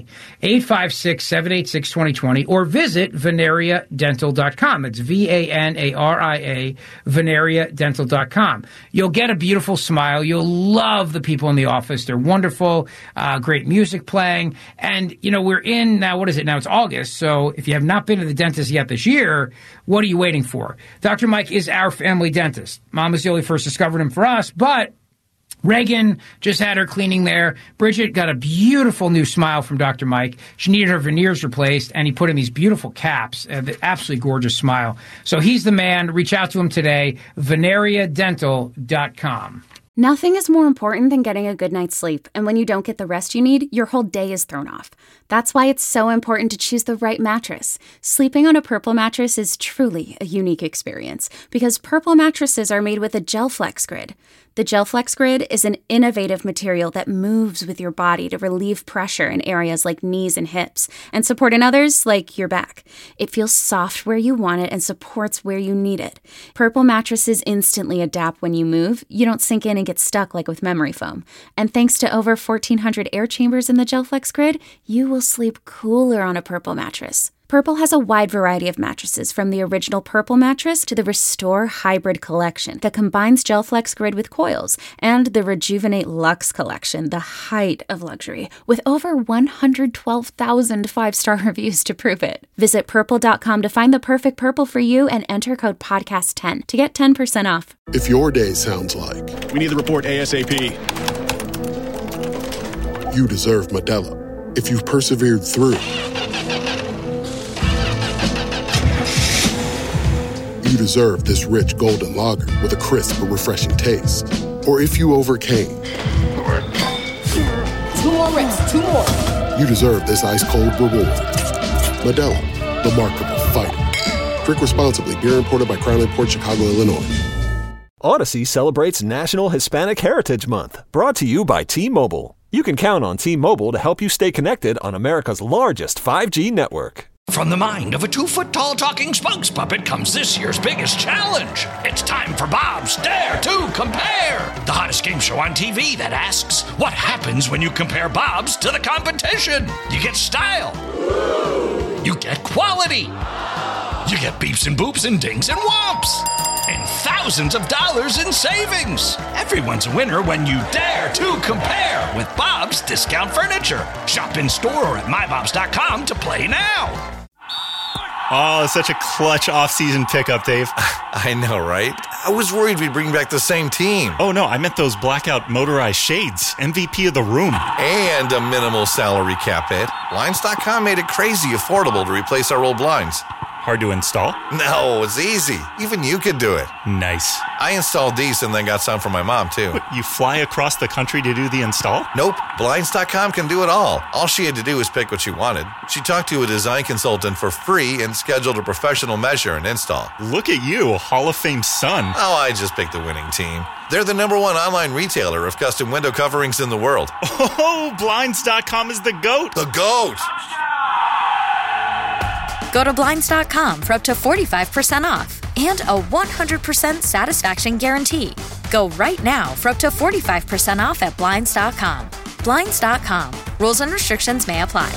Speaker 8: 856-786-2020, or visit VeneriaDental.com. It's VANARIA, VeneriaDental.com. You'll get a beautiful smile. You'll love the people in the office. They're wonderful, great music playing. And, we're in now, what is it? Now it's August. So if you have not been to the dentist yet this year, what are you waiting for? Dr. Mike is our family dentist. Mama Zeoli first discovered him for us, but Reagan just had her cleaning there. Bridget got a beautiful new smile from Dr. Mike. She needed her veneers replaced, and he put in these beautiful caps. Absolutely gorgeous smile. So he's the man. Reach out to him today, VeneriaDental.com.
Speaker 6: Nothing is more important than getting a good night's sleep, and when you don't get the rest you need, your whole day is thrown off. That's why it's so important to choose the right mattress. Sleeping on a Purple mattress is truly a unique experience because Purple mattresses are made with a GelFlex Grid. The GelFlex Grid is an innovative material that moves with your body to relieve pressure in areas like knees and hips and support in others like your back. It feels soft where you want it and supports where you need it. Purple mattresses instantly adapt when you move. You don't sink in and get stuck like with memory foam. And thanks to over 1,400 air chambers in the GelFlex Grid, you will sleep cooler on a Purple mattress. Purple has a wide variety of mattresses, from the original Purple mattress to the Restore Hybrid collection that combines GelFlex Grid with coils, and the Rejuvenate Luxe collection, the height of luxury, with over 112,000 five-star reviews to prove it. Visit Purple.com to find the perfect Purple for you and enter code PODCAST10 to get 10% off.
Speaker 10: If your day sounds like,
Speaker 11: we need the report ASAP,
Speaker 10: you deserve Modelo. If you've persevered through, you deserve this rich golden lager with a crisp but refreshing taste. Or if you overcame.
Speaker 12: 2 more reps, 2 more.
Speaker 10: You deserve this ice-cold reward. Modelo, the Remarkable Fighter. Drink responsibly. Beer imported by Crown Imports, Chicago, Illinois.
Speaker 5: Odyssey celebrates National Hispanic Heritage Month, brought to you by T-Mobile. You can count on T-Mobile to help you stay connected on America's largest 5G network.
Speaker 4: From the mind of a 2-foot-tall talking spokes puppet comes this year's biggest challenge. It's time for Bob's Dare to Compare, the hottest game show on TV that asks, what happens when you compare Bob's to the competition? You get style. You get quality. You get beeps and boops and dings and whomps. And thousands of dollars in savings. Everyone's a winner when you dare to compare with Bob's Discount Furniture. Shop in store or at mybobs.com to play now.
Speaker 1: Oh, such a clutch off-season pickup, Dave.
Speaker 2: I know, right? I was worried we'd bring back the same team.
Speaker 1: Oh, no, I meant those blackout motorized shades. MVP of the room.
Speaker 2: And a minimal salary cap hit. Blinds.com made it crazy affordable to replace our old blinds.
Speaker 1: Hard to install?
Speaker 2: No, it's easy. Even you could do it.
Speaker 1: Nice.
Speaker 2: I installed these and then got some for my mom, too.
Speaker 1: What, you fly across the country to do the install?
Speaker 2: Nope. Blinds.com can do it all. All she had to do was pick what she wanted. She talked to a design consultant for free and scheduled a professional measure and install.
Speaker 1: Look at you, a Hall of Fame son.
Speaker 2: Oh, I just picked the winning team. They're the #1 online retailer of custom window coverings in the world.
Speaker 1: Oh, Blinds.com is the GOAT.
Speaker 2: The GOAT!
Speaker 3: Go to Blinds.com for up to 45% off and a 100% satisfaction guarantee. Go right now for up to 45% off at Blinds.com. Blinds.com. Rules and restrictions may apply.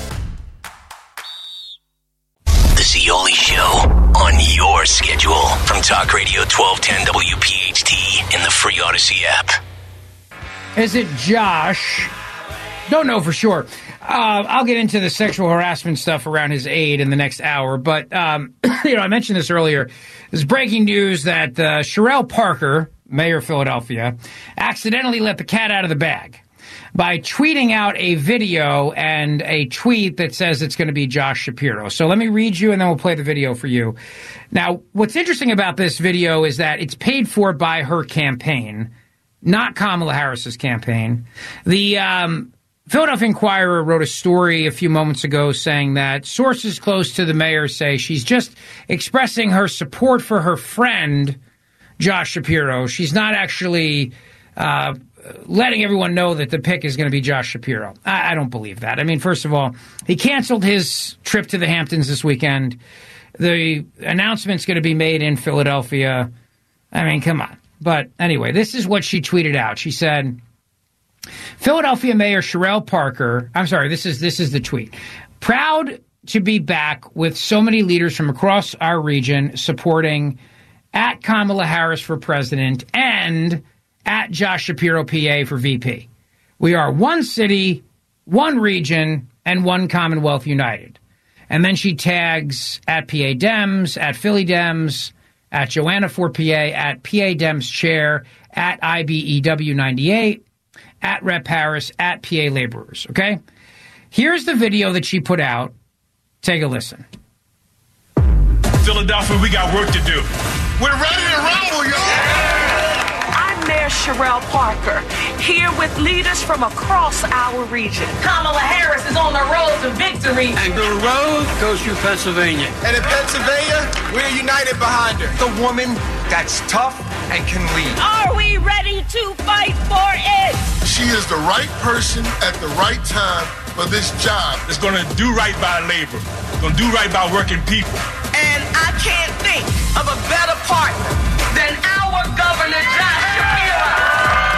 Speaker 7: The Zeoli Show on your schedule from Talk Radio 1210 WPHT and the free Odyssey app.
Speaker 8: Is it Josh? Don't know for sure. I'll get into the sexual harassment stuff around his aide in the next hour. But, I mentioned this earlier. There's breaking news that Sherelle Parker, mayor of Philadelphia, accidentally let the cat out of the bag by tweeting out a video and a tweet that says it's going to be Josh Shapiro. So let me read you, and then we'll play the video for you. Now, what's interesting about this video is that it's paid for by her campaign, not Kamala Harris's campaign. The Philadelphia Inquirer wrote a story a few moments ago saying that sources close to the mayor say she's just expressing her support for her friend, Josh Shapiro. She's not actually letting everyone know that the pick is going to be Josh Shapiro. I don't believe that. I mean, first of all, he canceled his trip to the Hamptons this weekend. The announcement's going to be made in Philadelphia. I mean, come on. But anyway, this is what she tweeted out. She said, Philadelphia Mayor Sherelle Parker, I'm sorry, this is the tweet. Proud to be back with so many leaders from across our region supporting at Kamala Harris for president and at Josh Shapiro, PA, for VP. We are one city, one region, and one Commonwealth united. And then she tags at PA Dems, at Philly Dems, at Joanna for PA, at PA Dems Chair, at IBEW 98, at Rep Harris, at PA Laborers, okay? Here's the video that she put out. Take a listen.
Speaker 12: Philadelphia, we got work to do.
Speaker 13: We're ready to rumble, y'all! I'm Mayor Sherelle Parker, here with leaders from across our region.
Speaker 14: Kamala Harris is on the road to victory.
Speaker 15: And the road goes through Pennsylvania.
Speaker 16: And in Pennsylvania, we're united behind her. The woman that's tough and can lead.
Speaker 14: Are we ready to fight for it?
Speaker 17: She is the right person at the right time for this job.
Speaker 12: It's going to do right by labor. It's going to do right by working people.
Speaker 13: And I can't think of a better partner than our Governor Josh Shapiro.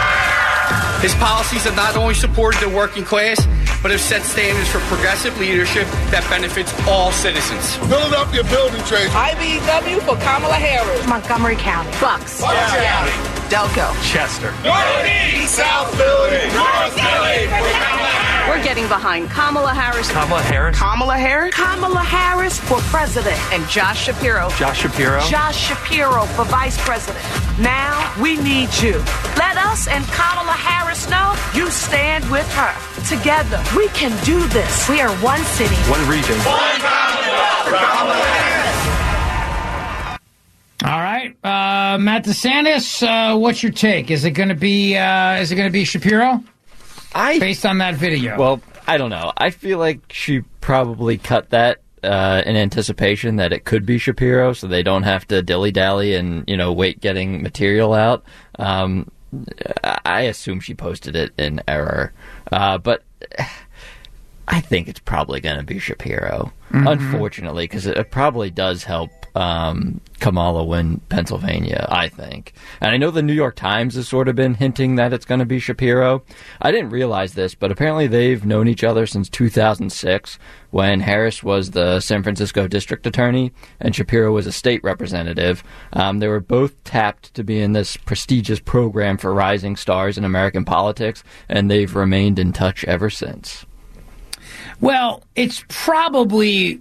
Speaker 15: His policies have not only supported the working class, but have set standards for progressive leadership that benefits all citizens.
Speaker 17: Philadelphia Building Trades.
Speaker 13: IBEW for Kamala Harris.
Speaker 14: Montgomery County. Bucks.
Speaker 13: County. Delco.
Speaker 12: Chester.
Speaker 17: Northeast. South Philly. North Philly.
Speaker 14: We're getting behind Kamala Harris.
Speaker 12: Kamala Harris.
Speaker 13: Kamala Harris. Kamala Harris for president.
Speaker 14: And Josh Shapiro.
Speaker 12: Josh Shapiro.
Speaker 13: Josh Shapiro for vice president. Now we need you. Let us and Kamala Harris know you stand with her. Together, we can do this. We are one city.
Speaker 12: One region.
Speaker 17: One Commonwealth for Kamala Harris.
Speaker 8: All right, Matt DeSantis, what's your take? Is it going to be Shapiro? Based on that video.
Speaker 18: Well, I don't know. I feel like she probably cut that in anticipation that it could be Shapiro, so they don't have to dilly-dally and, wait getting material out. I assume she posted it in error. But I think it's probably going to be Shapiro, unfortunately, because it probably does help Kamala win Pennsylvania, I think. And I know the New York Times has sort of been hinting that it's going to be Shapiro. I didn't realize this, but apparently they've known each other since 2006 when Harris was the San Francisco district attorney and Shapiro was a state representative. They were both tapped to be in this prestigious program for rising stars in American politics, and they've remained in touch ever since.
Speaker 8: Well, it's probably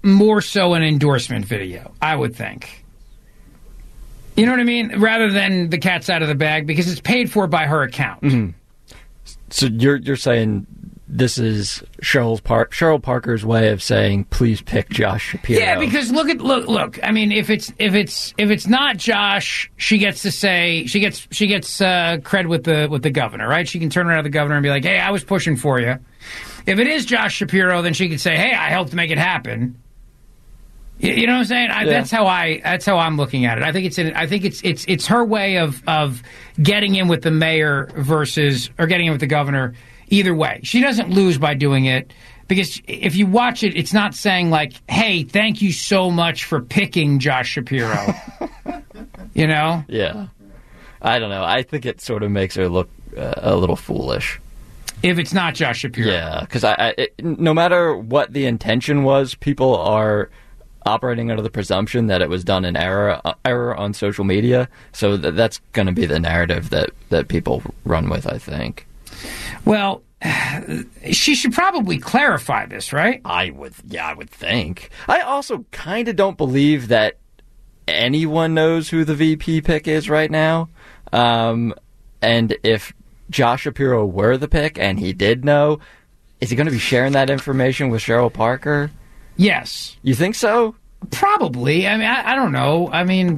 Speaker 8: more so an endorsement video, I would think. You know what I mean? Rather than the cat's out of the bag, because it's paid for by her account.
Speaker 18: Mm-hmm. So you're saying this is Cheryl Parker's way of saying, please pick Josh Shapiro.
Speaker 8: Yeah, because look. I mean, if it's not Josh, she gets to say she gets cred with the governor, right? She can turn around to the governor and be like, hey, I was pushing for you. If it is Josh Shapiro, then she could say, hey, I helped make it happen. You know what I'm saying? That's how I'm looking at it. I think it's her way of getting in with the mayor or getting in with the governor. Either way, she doesn't lose by doing it, because if you watch it, it's not saying like, hey, thank you so much for picking Josh Shapiro. You know?
Speaker 18: Yeah. I don't know. I think it sort of makes her look a little foolish.
Speaker 8: If it's not Josh Shapiro.
Speaker 18: Yeah, because no matter what the intention was, people are operating under the presumption that it was done in error on social media. So that's going to be the narrative that people run with, I think.
Speaker 8: Well, she should probably clarify this, right?
Speaker 18: I would think. I also kind of don't believe that anyone knows who the VP pick is right now. And if Josh Shapiro were the pick and he did know, is he going to be sharing that information with Cheryl Parker?
Speaker 8: Yes.
Speaker 18: You think so?
Speaker 8: Probably. I mean, I don't know. I mean,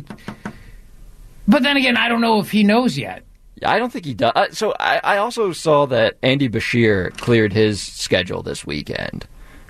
Speaker 8: but then again, I don't know if he knows yet.
Speaker 18: I don't think he does. So I also saw that Andy Bashir cleared his schedule this weekend.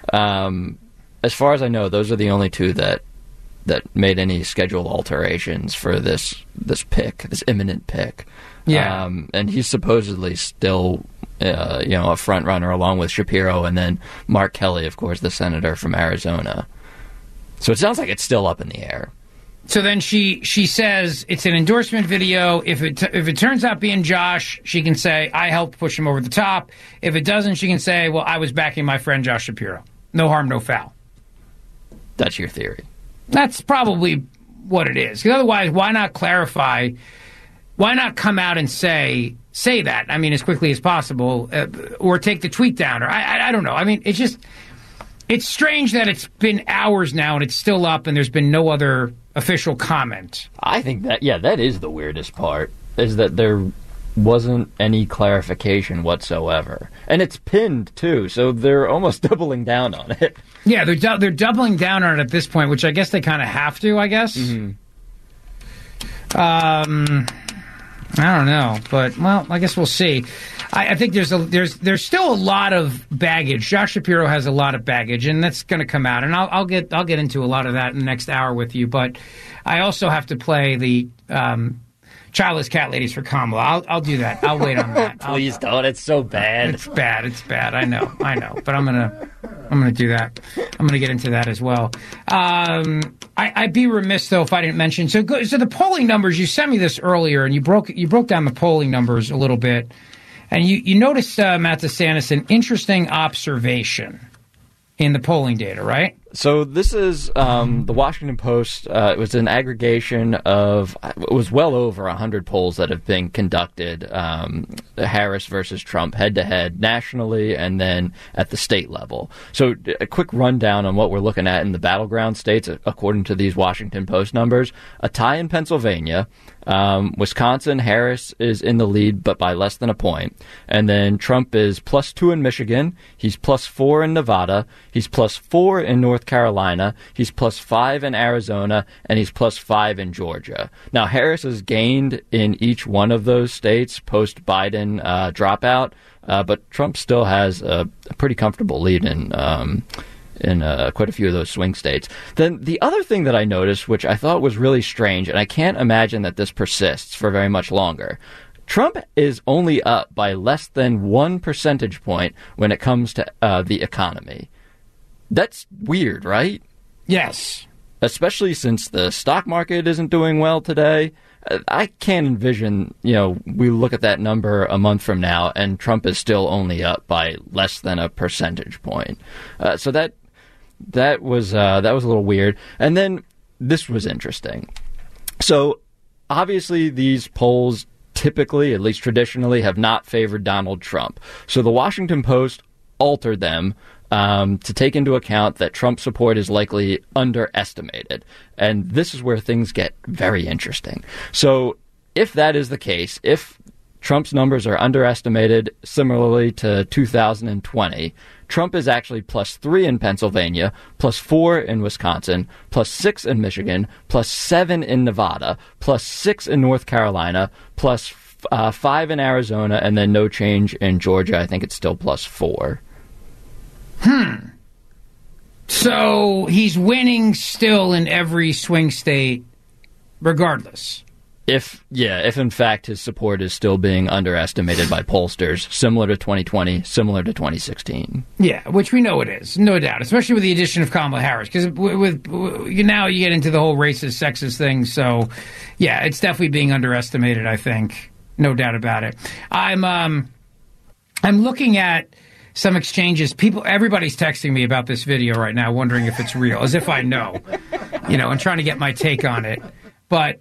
Speaker 18: As far as I know, those are the only two that made any schedule alterations for this imminent pick.
Speaker 8: Yeah.
Speaker 18: And he's supposedly still a front runner along with Shapiro and then Mark Kelly, of course, the senator from Arizona. So it sounds like it's still up in the air.
Speaker 8: So then she says it's an endorsement video. If it turns out being Josh, she can say, I helped push him over the top. If it doesn't, she can say, well, I was backing my friend Josh Shapiro. No harm, no foul.
Speaker 18: That's your theory.
Speaker 8: That's probably what it is. Because otherwise, why not clarify? Why not come out and say that? I mean, as quickly as possible, or take the tweet down, or I don't know. I mean, it's strange that it's been hours now and it's still up and there's been no other official comment.
Speaker 18: I think that is the weirdest part, is that there wasn't any clarification whatsoever. And it's pinned, too, so they're almost doubling down on it.
Speaker 8: Yeah, they're doubling down on it at this point, which I guess they kind of have to, I guess.
Speaker 18: Mm-hmm.
Speaker 8: I don't know, but, well, I guess we'll see. I think there's still a lot of baggage. Josh Shapiro has a lot of baggage, and that's going to come out. And I'll get into a lot of that in the next hour with you. But I also have to play the Childless Cat Ladies for Kamala. I'll do that. I'll wait on that.
Speaker 18: Please don't. It's so bad.
Speaker 8: It's bad. I know. But I'm gonna do that. I'm gonna get into that as well. I'd be remiss though if I didn't mention. So the polling numbers. You sent me this earlier, and you broke down the polling numbers a little bit. And you noticed, Matt DeSantis, an interesting observation in the polling data, right?
Speaker 18: So this is the Washington Post. It was an aggregation of, it was well over 100 polls that have been conducted, Harris versus Trump head-to-head nationally and then at the state level. So a quick rundown on what we're looking at in the battleground states, according to these Washington Post numbers. A tie in Pennsylvania. Wisconsin, Harris is in the lead, but by less than a point. And then Trump is +2 in Michigan. He's +4 in Nevada. He's +4 in North Carolina. He's +5 in Arizona. And he's +5 in Georgia. Now, Harris has gained in each one of those states post-Biden dropout, but Trump still has a pretty comfortable lead in quite a few of those swing states. Then the other thing that I noticed, which I thought was really strange, and I can't imagine that this persists for very much longer, Trump is only up by less than 1 percentage point when it comes to the economy. That's weird, right?
Speaker 8: Yes.
Speaker 18: Especially since the stock market isn't doing well today. I can't envision, we look at that number a month from now and Trump is still only up by less than a percentage point. So that was a little weird. And then this was interesting. So obviously these polls typically, at least traditionally, have not favored Donald Trump. So the Washington Post altered them to take into account that Trump support is likely underestimated. And this is where things get very interesting. So if that is the case, if Trump's numbers are underestimated similarly to 2020, Trump is actually +3 in Pennsylvania, +4 in Wisconsin, +6 in Michigan, +7 in Nevada, +6 in North Carolina, +5 in Arizona, and then no change in Georgia. I think it's still +4.
Speaker 8: So he's winning still in every swing state, regardless.
Speaker 18: If in fact his support is still being underestimated by pollsters, similar to 2020, similar to 2016.
Speaker 8: Yeah, which we know it is, no doubt, especially with the addition of Kamala Harris, because now you get into the whole racist, sexist thing. So, yeah, it's definitely being underestimated, I think. No doubt about it. I'm looking at some exchanges. Everybody's texting me about this video right now, wondering if it's real, as if I know, and trying to get my take on it. But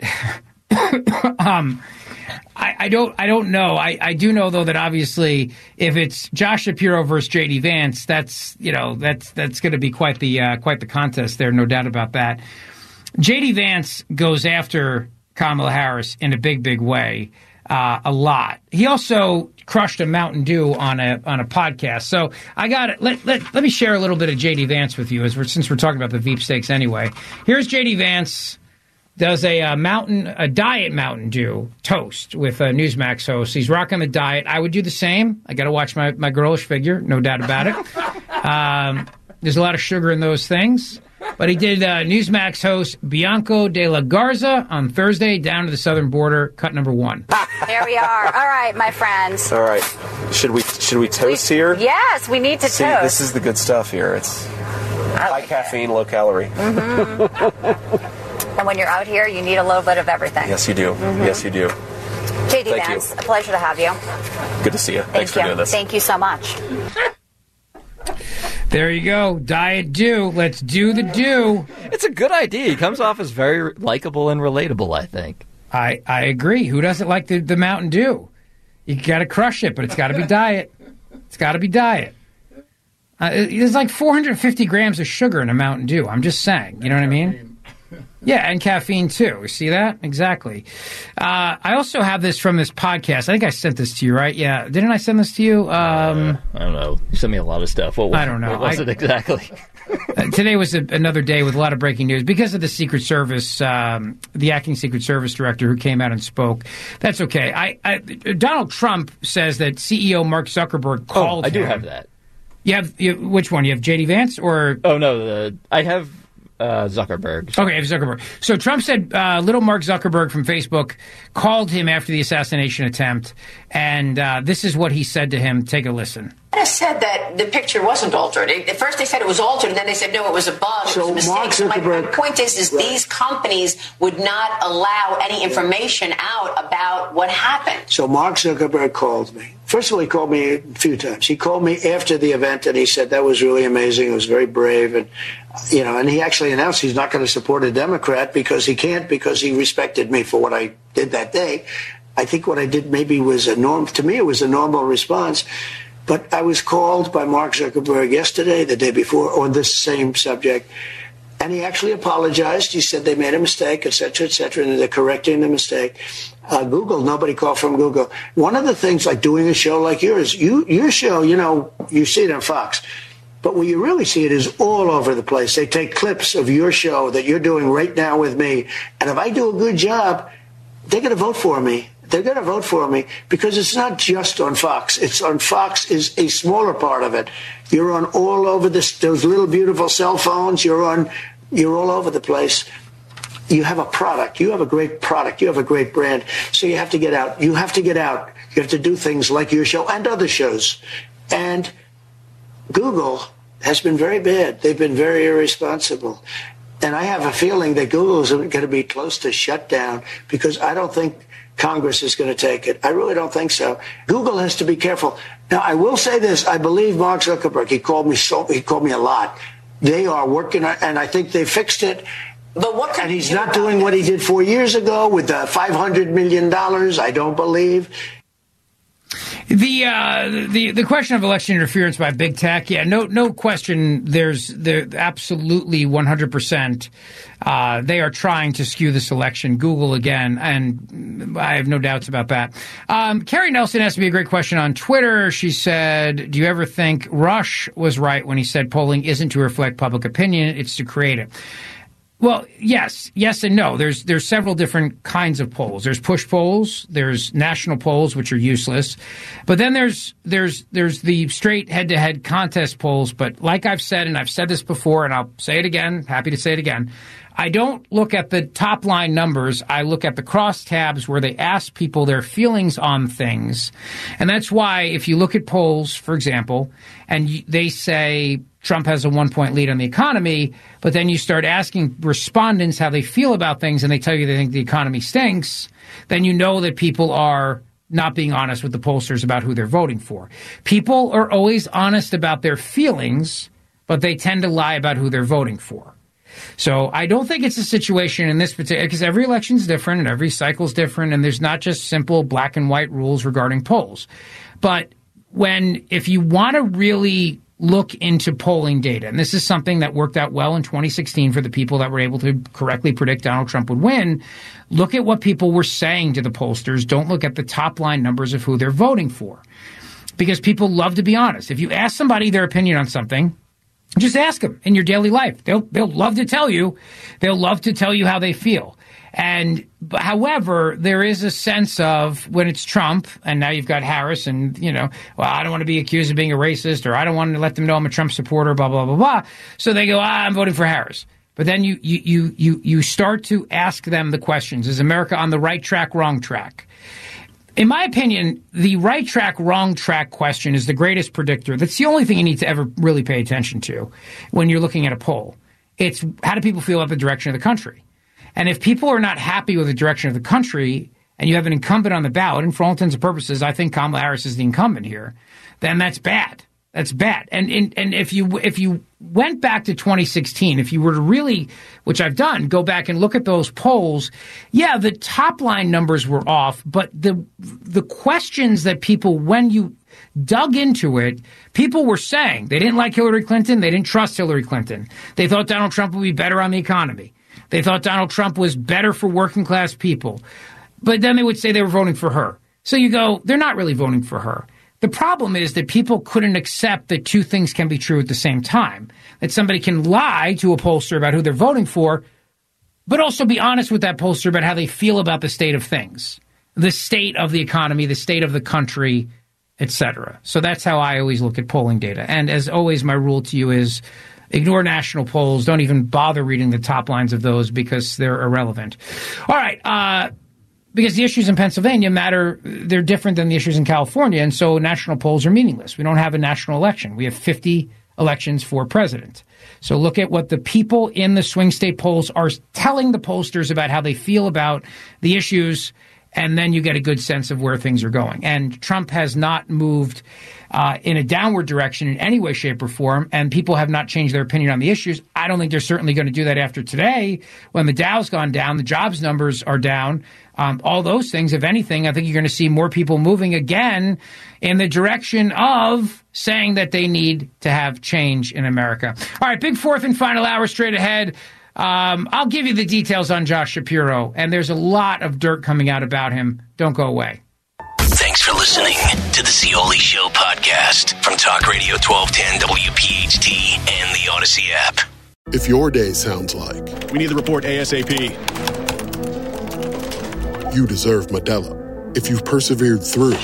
Speaker 8: I don't know. I do know though that obviously if it's Josh Shapiro versus J.D. Vance, that's going to be quite the contest there, no doubt about that. J.D. Vance goes after Kamala Harris in a big way, a lot. He also crushed a Mountain Dew on a podcast. So I got it. Let me share a little bit of J.D. Vance with you, since we're talking about the Veep Stakes anyway. Here's J.D. Vance. Does a diet Mountain Dew toast with a Newsmax host. He's rocking the diet. I would do the same. I got to watch my girlish figure, no doubt about it. There's a lot of sugar in those things. But he did Newsmax host Bianco de la Garza on Thursday down to the southern border, cut number 1.
Speaker 19: Here we are. All right, my friends.
Speaker 20: All right. Should we toast here?
Speaker 19: Yes, we need to toast.
Speaker 20: This is the good stuff here. It's high caffeine, low calorie.
Speaker 19: Mm-hmm. And when you're out here, you need a little bit of everything.
Speaker 20: Yes, you do.
Speaker 19: Mm-hmm.
Speaker 20: Yes, you do.
Speaker 19: J.D. Vance, a pleasure to have you.
Speaker 20: Good to see you. Thanks for doing this.
Speaker 19: Thank you so much.
Speaker 8: There you go. Diet Dew. Let's do the Dew.
Speaker 18: It's a good idea. He comes off as very likable and relatable, I think.
Speaker 8: I agree. Who doesn't like the Mountain Dew? You got to crush it, but it's got to be diet. It's got to be diet. There's like 450 grams of sugar in a Mountain Dew. I'm just saying. You know what I mean? Yeah, and caffeine, too. You see that? Exactly. I also have this from this podcast. I think I sent this to you, right? Yeah. Didn't I send this to you?
Speaker 18: I don't know. You sent me a lot of stuff. I don't know. What was it exactly?
Speaker 8: Today was another day with a lot of breaking news because of the Secret Service, the acting Secret Service director who came out and spoke. That's okay. Donald Trump says that CEO Mark Zuckerberg called him.
Speaker 18: I do have that.
Speaker 8: You have which one? You have J.D. Vance or?
Speaker 18: Oh, no. I have Zuckerberg.
Speaker 8: Okay, Zuckerberg. So Trump said little Mark Zuckerberg from Facebook called him after the assassination attempt, and this is what he said to him. Take a listen.
Speaker 21: Said that the picture wasn't altered. At first they said it was altered, and then they said, no, it was a bug. So it was a mistake. My point is right. These companies would not allow any information out about what happened.
Speaker 22: So Mark Zuckerberg called me. First of all, he called me a few times. He called me after the event, and he said that was really amazing. It was very brave, and and he actually announced he's not going to support a Democrat because he can't, because he respected me for what I did that day. I think what I did maybe was to me, it was a normal response. But I was called by Mark Zuckerberg yesterday, the day before, on this same subject, and he actually apologized. He said they made a mistake, et cetera, and they're correcting the mistake. Google, nobody called from Google. One of the things, like doing a show like yours, your show, you see it on Fox, but where you really see it is all over the place. They take clips of your show that you're doing right now with me, and if I do a good job, they're going to vote for me. They're going to vote for me because it's not just on Fox. It's on Fox is a smaller part of it. You're on all over those little beautiful cell phones. You're all over the place. You have a product. You have a great product. You have a great brand. So you have to get out. You have to get out. You have to do things like your show and other shows. And Google has been very bad. They've been very irresponsible. And I have a feeling that Google is going to be close to shutdown because I don't think Congress is going to take it. I really don't think so. Google has to be careful. Now, I will say this. I believe Mark Zuckerberg. He called me a lot. They are working on, and I think they fixed it.
Speaker 21: But
Speaker 22: and he's not doing what he did 4 years ago with the $500 million, I don't believe.
Speaker 8: The question of election interference by big tech, no question. There's absolutely 100%. They are trying to skew this election. Google again, and I have no doubts about that. Carrie Nelson asked me a great question on Twitter. She said, "Do you ever think Rush was right when he said polling isn't to reflect public opinion; it's to create it?" Well, yes and no. There's several different kinds of polls. There's push polls, there's national polls, which are useless. But then there's the straight head-to-head contest polls. But like I've said, and I've said this before, and I'll say it again, happy to say it again, I don't look at the top line numbers. I look at the crosstabs where they ask people their feelings on things. And that's why if you look at polls, for example, and they say Trump has a 1-point lead on the economy, but then you start asking respondents how they feel about things and they tell you they think the economy stinks, then you know that people are not being honest with the pollsters about who they're voting for. People are always honest about their feelings, but they tend to lie about who they're voting for. So I don't think it's a situation in this particular, because every election is different and every cycle is different, and there's not just simple black and white rules regarding polls. But if you want to really look into polling data, and this is something that worked out well in 2016 for the people that were able to correctly predict Donald Trump would win, look at what people were saying to the pollsters. Don't look at the top line numbers of who they're voting for, because people love to be honest. If you ask somebody their opinion on something, just ask them in your daily life. They'll love to tell you. They'll love to tell you how they feel. And however, there is a sense of when it's Trump and now you've got Harris and, I don't want to be accused of being a racist, or I don't want to let them know I'm a Trump supporter, blah, blah, blah, blah. So they go, I'm voting for Harris. But then you start to ask them the questions. Is America on the right track, wrong track? In my opinion, the right track, wrong track question is the greatest predictor. That's the only thing you need to ever really pay attention to when you're looking at a poll. It's how do people feel about the direction of the country? And if people are not happy with the direction of the country and you have an incumbent on the ballot, and for all intents and purposes, I think Kamala Harris is the incumbent here, then that's bad. That's bad. And if you went back to 2016, if you were to really, which I've done, go back and look at those polls, the top line numbers were off, but the questions that people, when you dug into it, people were saying they didn't like Hillary Clinton, they didn't trust Hillary Clinton. They thought Donald Trump would be better on the economy. They thought Donald Trump was better for working class people. But then they would say they were voting for her. So you go, they're not really voting for her. The problem is that people couldn't accept that two things can be true at the same time. That somebody can lie to a pollster about who they're voting for, but also be honest with that pollster about how they feel about the state of things, the state of the economy, the state of the country, etc. So that's how I always look at polling data. And as always, my rule to you is ignore national polls. Don't even bother reading the top lines of those because they're irrelevant. All right. Because the issues in Pennsylvania matter, they're different than the issues in California, and so national polls are meaningless. We don't have a national election. We have 50 elections for president. So look at what the people in the swing state polls are telling the pollsters about how they feel about the issues, and then you get a good sense of where things are going. And Trump has not moved in a downward direction in any way, shape, or form, and people have not changed their opinion on the issues. I don't think they're certainly going to do that after today when the Dow's gone down, the jobs numbers are down, all those things. If anything, I think you're going to see more people moving again in the direction of saying that they need to have change in America. All right, big fourth and final hour straight ahead. I'll give you the details on Josh Shapiro, and there's a lot of dirt coming out about him. Don't go away.
Speaker 7: Thanks for listening to the Zeoli Show podcast from Talk Radio 1210 WPHT and the Odyssey app.
Speaker 10: If your day sounds like
Speaker 11: we need the report ASAP,
Speaker 10: you deserve Modelo. If you've persevered through,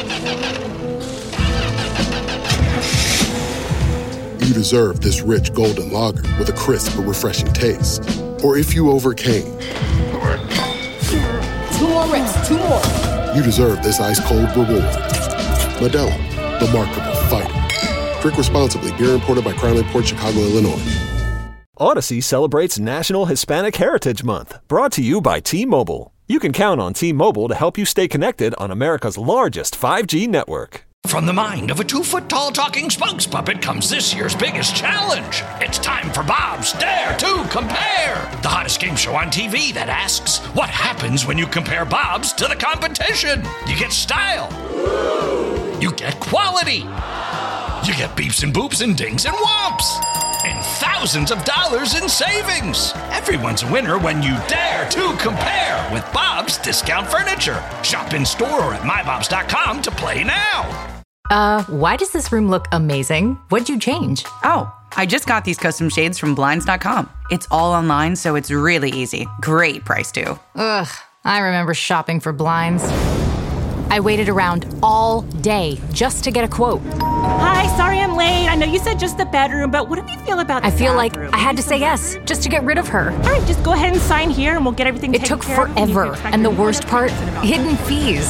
Speaker 10: you deserve this rich golden lager with a crisp but refreshing taste. Or if you overcame.
Speaker 6: 2 more reps, 2 more.
Speaker 10: You deserve this ice-cold reward. Modelo, the Markable Fighter. Drink responsibly. Beer imported by Crown Port Chicago, Illinois.
Speaker 5: Odyssey celebrates National Hispanic Heritage Month, brought to you by T-Mobile. You can count on T-Mobile to help you stay connected on America's largest 5G network.
Speaker 4: From the mind of a 2-foot-tall talking spokes puppet comes this year's biggest challenge. It's time for Bob's Dare to Compare, the hottest game show on TV that asks, what happens when you compare Bob's to the competition? You get style, you get quality. You get beeps and boops and dings and whomps. And thousands of dollars in savings. Everyone's a winner when you dare to compare with Bob's Discount Furniture. Shop in store or at mybobs.com to play now.
Speaker 6: Why does this room look amazing? What'd you change?
Speaker 9: Oh, I just got these custom shades from Blinds.com. It's all online, so it's really easy. Great price, too.
Speaker 6: Ugh, I remember shopping for blinds. I waited around all day just to get a quote.
Speaker 23: Hi, sorry I'm late. I know you said just the bedroom, but what do you feel about the
Speaker 6: I feel
Speaker 23: bathroom?
Speaker 6: like I had to say yes just to get rid of her.
Speaker 23: All right, just go ahead and sign here and we'll get everything taken care of.
Speaker 6: It took forever, and the worst part, hidden fees.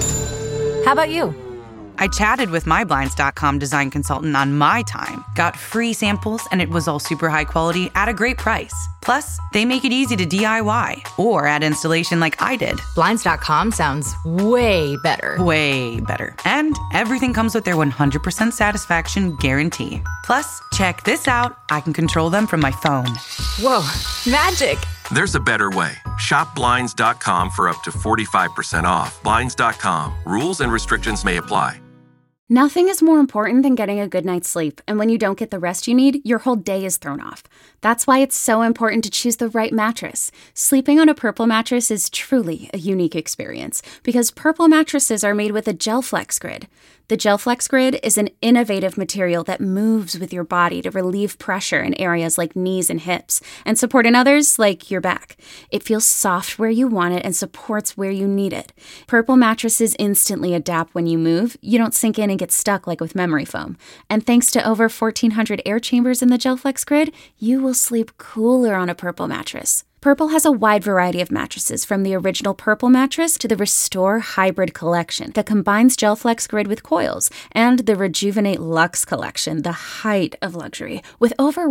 Speaker 6: How about you?
Speaker 9: I chatted with my Blinds.com design consultant on my time, got free samples, and it was all super high quality at a great price. Plus, they make it easy to DIY or add installation like I did.
Speaker 6: Blinds.com sounds way better.
Speaker 9: Way better. And everything comes with their 100% satisfaction guarantee. Plus, check this out. I can control them from my phone.
Speaker 6: Whoa, magic.
Speaker 24: There's a better way. Shop Blinds.com for up to 45% off. Blinds.com. Rules and restrictions may apply.
Speaker 25: Nothing is more important than getting a good night's sleep, and when you don't get the rest you need, your whole day is thrown off. That's why it's so important to choose the right mattress. Sleeping on a Purple mattress is truly a unique experience, because Purple mattresses are made with a GelFlex Grid. The GelFlex Grid is an innovative material that moves with your body to relieve pressure in areas like knees and hips, and support in others like your back. It feels soft where you want it and supports where you need it. Purple mattresses instantly adapt when you move. You don't sink in and get stuck like with memory foam. And thanks to over 1,400 air chambers in the GelFlex Grid, you will sleep cooler on a Purple mattress. Purple has a wide variety of mattresses, from the original Purple mattress to the Restore Hybrid collection that combines GelFlex Grid with coils, and the Rejuvenate Luxe collection, the height of luxury, with over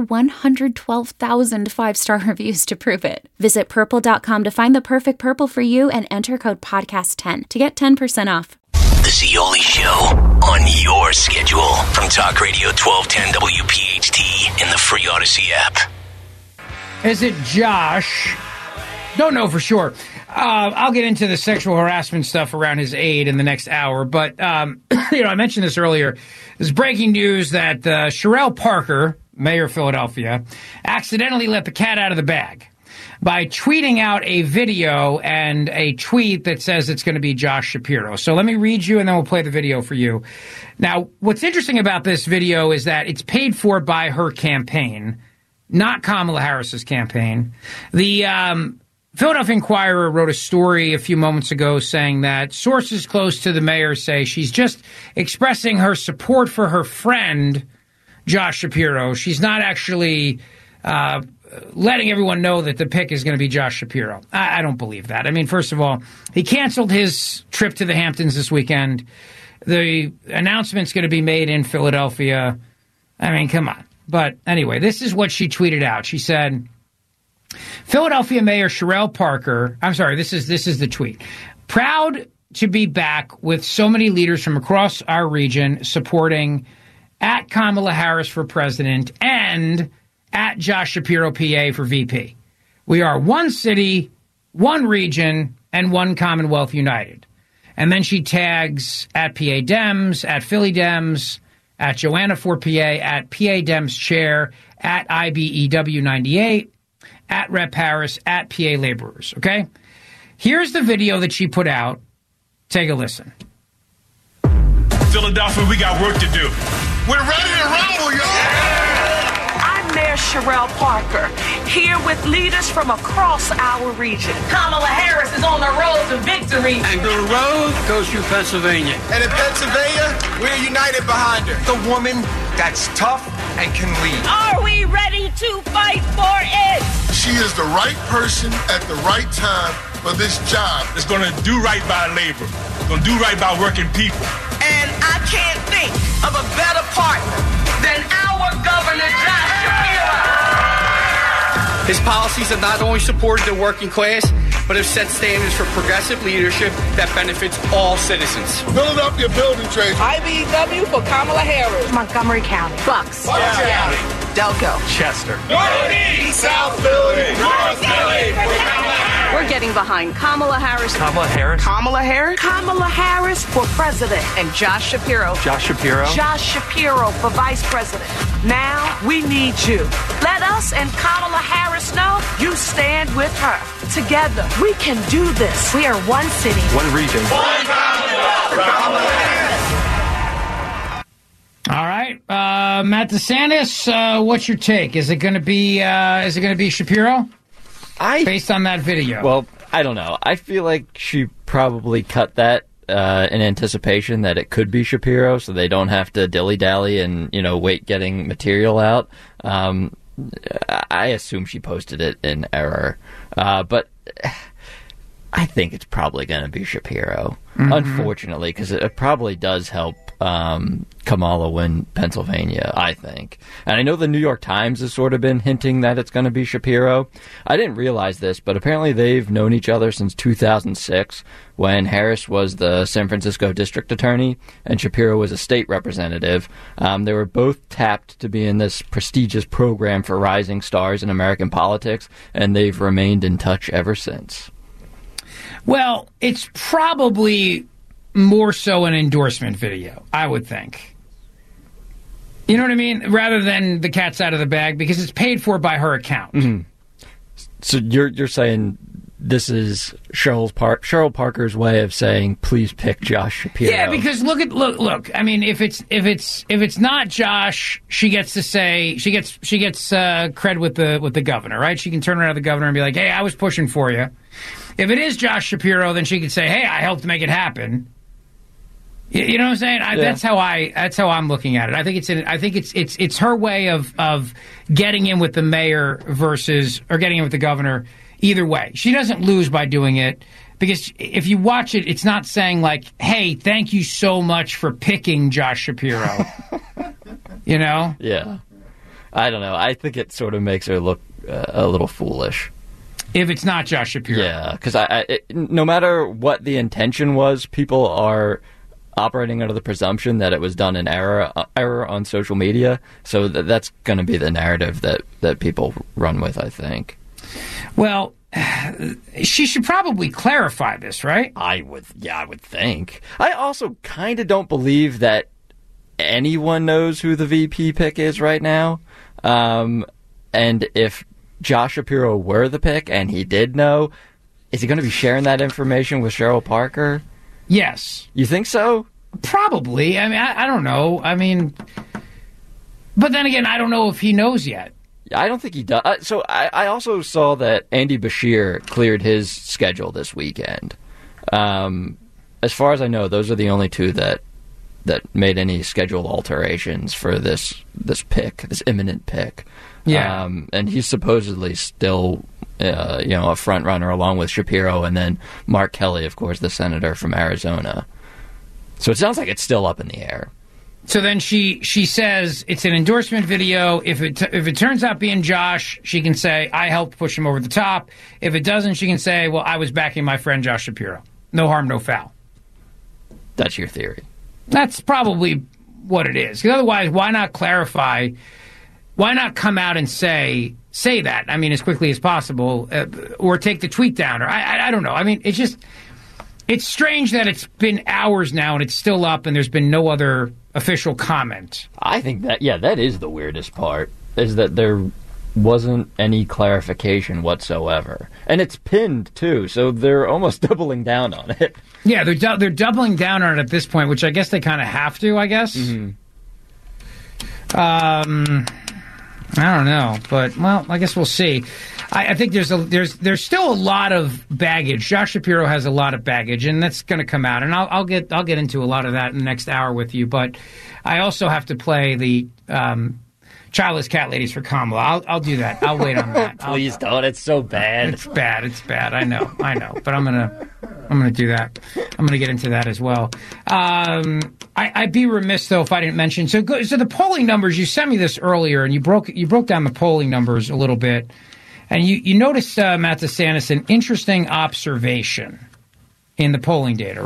Speaker 25: 112,000 five-star reviews to prove it. Visit Purple.com to find the perfect Purple for you and enter code podcast10 to get 10% off.
Speaker 7: The Zeoli Show on your schedule from Talk Radio 1210 WPHT in the free Odyssey app.
Speaker 8: Is it Josh? Don't know for sure. I'll get into the sexual harassment stuff around his aide in the next hour. But, I mentioned this earlier. There's breaking news that Sherelle Parker, mayor of Philadelphia, accidentally let the cat out of the bag by tweeting out a video and a tweet that says it's going to be Josh Shapiro. So let me read you, and then we'll play the video for you. Now, what's interesting about this video is that it's paid for by her campaign, not Kamala Harris's campaign. The Philadelphia Inquirer wrote a story a few moments ago saying that sources close to the mayor say she's just expressing her support for her friend, Josh Shapiro. She's not actually letting everyone know that the pick is going to be Josh Shapiro. I don't believe that. I mean, first of all, he canceled his trip to the Hamptons this weekend. The announcement's going to be made in Philadelphia. I mean, come on. But anyway, this is what she tweeted out. She said, Philadelphia Mayor Sherelle Parker, this is the tweet. Proud to be back with so many leaders from across our region supporting at Kamala Harris for president and at Josh Shapiro, PA, for VP. We are one city, one region, and one Commonwealth united. And then she tags at PA Dems, at Philly Dems, at Joanna for PA, at PA Dems Chair, at IBEW 98, at Rep Harris, at PA Laborers, okay? Here's the video that she put out. Take a listen.
Speaker 12: Philadelphia, we got work to do.
Speaker 17: We're ready to rumble, y'all!
Speaker 13: I'm Mayor Sherelle Parker, here with leaders from across our region.
Speaker 14: Kamala Harris is on the road to victory.
Speaker 15: And the road goes through Pennsylvania.
Speaker 16: And in Pennsylvania, we're united behind her. The woman that's tough and can lead.
Speaker 14: Are we ready to fight for it?
Speaker 17: She is the right person at the right time for this job.
Speaker 12: It's going to do right by labor. It's going to do right by working people.
Speaker 13: And I can't think of a better partner than our Governor Josh Shapiro.
Speaker 15: His policies have not only supported the working class, but have set standards for progressive leadership that benefits all citizens.
Speaker 17: Philadelphia Building Trades.
Speaker 13: IBEW for Kamala Harris.
Speaker 14: Montgomery County. Bucks.
Speaker 13: County. Delco.
Speaker 24: Chester.
Speaker 17: Northeast, South Philly, North Philly.
Speaker 14: We're getting behind Kamala Harris.
Speaker 24: Kamala Harris.
Speaker 13: Kamala Harris. Kamala Harris for president.
Speaker 1: And Josh Shapiro.
Speaker 2: Josh Shapiro.
Speaker 13: Josh Shapiro for vice president. Now we need you. Let us and Kamala Harris know you stand with her. Together, we can do this. We are one city.
Speaker 2: One region.
Speaker 13: One Kamala Harris.
Speaker 8: All right, Matt DeSantis, what's your take? Is it going to be Shapiro? Based on that video.
Speaker 18: Well, I don't know. I feel like she probably cut that in anticipation that it could be Shapiro, so they don't have to dilly-dally and wait getting material out. I assume she posted it in error, but I think it's probably going to be Shapiro. Unfortunately, because it probably does help Kamala win Pennsylvania, I think. And I know the New York Times has sort of been hinting that it's going to be Shapiro. I didn't realize this, but apparently they've known each other since 2006 when Harris was the San Francisco district attorney and Shapiro was a state representative. They were both tapped to be in this prestigious program for rising stars in American politics, and they've remained in touch ever since.
Speaker 8: Well, it's probably more so an endorsement video, I would think. You know what I mean? Rather than the cat's out of the bag, because it's paid for by her account.
Speaker 18: Mm-hmm. So you're saying this is Cheryl Parker's way of saying, please pick Josh Shapiro.
Speaker 8: Yeah, because look. I mean, if it's not Josh, she gets to say she gets cred with the governor, right? She can turn around to the governor and be like, hey, I was pushing for you. If it is Josh Shapiro, then she could say, hey, I helped make it happen. You know what I'm saying? Yeah. That's how I'm looking at it. I think it's her way of getting in with the mayor or getting in with the governor. Either way, she doesn't lose by doing it, because if you watch it, it's not saying like, hey, thank you so much for picking Josh Shapiro. You know?
Speaker 18: Yeah. I don't know. I think it sort of makes her look a little foolish.
Speaker 8: If it's not Josh Shapiro.
Speaker 18: Yeah, because no matter what the intention was, people are operating under the presumption that it was done in error on social media. So that's going to be the narrative that people run with, I think.
Speaker 8: Well, she should probably clarify this, right?
Speaker 18: I would think. I also kind of don't believe that anyone knows who the VP pick is right now. And if Josh Shapiro were the pick and he did know, is he going to be sharing that information with Cheryl Parker?
Speaker 8: Yes.
Speaker 18: You think so?
Speaker 8: Probably. I mean, I don't know. I mean, but then again, I don't know if he knows yet.
Speaker 18: I don't think he does. So I also saw that Andy Bashir cleared his schedule this weekend. As far as I know, those are the only two that made any schedule alterations for this imminent pick.
Speaker 8: Yeah.
Speaker 18: And he's supposedly still, a front runner along with Shapiro and then Mark Kelly, of course, the senator from Arizona. So it sounds like it's still up in the air.
Speaker 8: So then she says it's an endorsement video. If it turns out being Josh, she can say, I helped push him over the top. If it doesn't, she can say, well, I was backing my friend Josh Shapiro. No harm, no foul.
Speaker 18: That's your theory.
Speaker 8: That's probably what it is. Because otherwise, why not clarify? Why not come out and say that? I mean, as quickly as possible, or take the tweet down, or I don't know. I mean, it's strange that it's been hours now and it's still up, and there's been no other official comment.
Speaker 18: I think that is the weirdest part, is that there wasn't any clarification whatsoever, and it's pinned too, so they're almost doubling down on it.
Speaker 8: Yeah, they're doubling down on it at this point, which I guess they kind of have to. I guess.
Speaker 18: Mm-hmm.
Speaker 8: I don't know, but well, I guess we'll see. I think there's still a lot of baggage. Josh Shapiro has a lot of baggage, and that's going to come out. And I'll get into a lot of that in the next hour with you. But I also have to play the Childless Cat Ladies for Kamala. I'll do that. I'll wait on that.
Speaker 18: Please don't. It's so bad.
Speaker 8: It's bad. I know. But I'm gonna do that. I'm gonna get into that as well. I'd be remiss though if I didn't mention. So the polling numbers. You sent me this earlier, and you broke down the polling numbers a little bit, and you noticed, Matt DeSantis, an interesting observation in the polling data, right?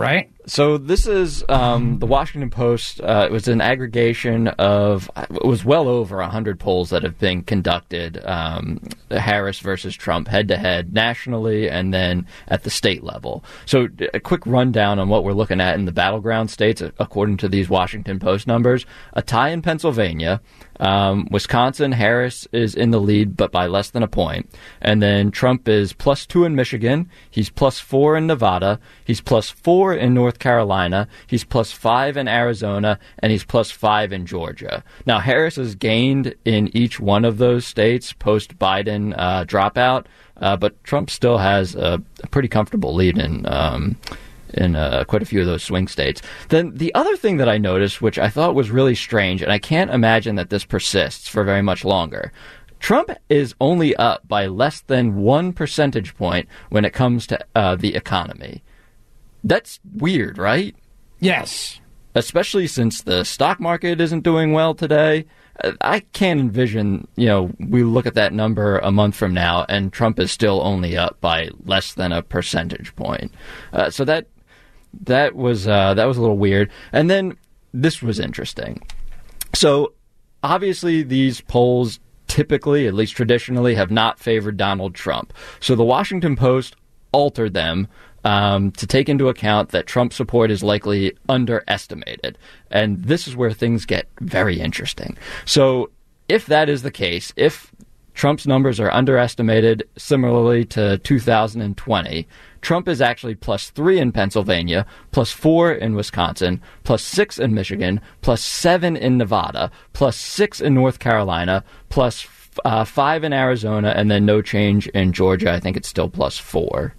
Speaker 18: So this is the Washington Post. It was an aggregation of, it was well over 100 polls that have been conducted, Harris versus Trump head-to-head nationally and then at the state level. So a quick rundown on what we're looking at in the battleground states, according to these Washington Post numbers. A tie in Pennsylvania. Wisconsin, Harris is in the lead, but by less than a point. And then Trump is +2 in Michigan. He's +4 in Nevada. He's +4 in North Carolina. He's +5 in Arizona. And he's +5 in Georgia. Now, Harris has gained in each one of those states post-Biden dropout, but Trump still has a pretty comfortable lead in quite a few of those swing states. Then the other thing that I noticed, which I thought was really strange, and I can't imagine that this persists for very much longer, Trump is only up by less than 1 percentage point when it comes to the economy. That's weird, right?
Speaker 8: Yes.
Speaker 18: Especially since the stock market isn't doing well today. I can't envision, we look at that number a month from now and Trump is still only up by less than a percentage point. So that was a little weird. And then this was interesting. So obviously these polls typically, at least traditionally, have not favored Donald Trump. So the Washington Post altered them to take into account that Trump support is likely underestimated. And this is where things get very interesting. So if that is the case, if Trump's numbers are underestimated similarly to 2020, Trump is actually +3 in Pennsylvania, +4 in Wisconsin, +6 in Michigan, +7 in Nevada, +6 in North Carolina, +5 in Arizona, and then no change in Georgia. I think it's still +4.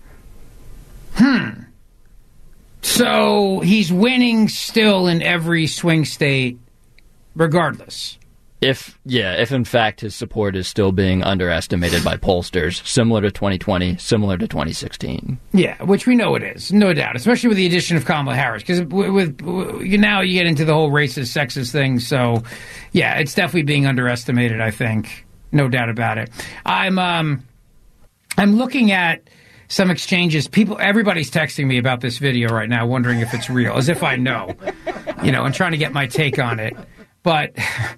Speaker 8: So he's winning still in every swing state regardless.
Speaker 18: If in fact his support is still being underestimated by pollsters, similar to 2020, similar to 2016.
Speaker 8: Yeah, which we know it is, no doubt, especially with the addition of Kamala Harris, because with now you get into the whole racist, sexist thing. So, yeah, it's definitely being underestimated, I think, no doubt about it. I'm looking at some exchanges. Everybody's texting me about this video right now, wondering if it's real, as if I know, and trying to get my take on it, but.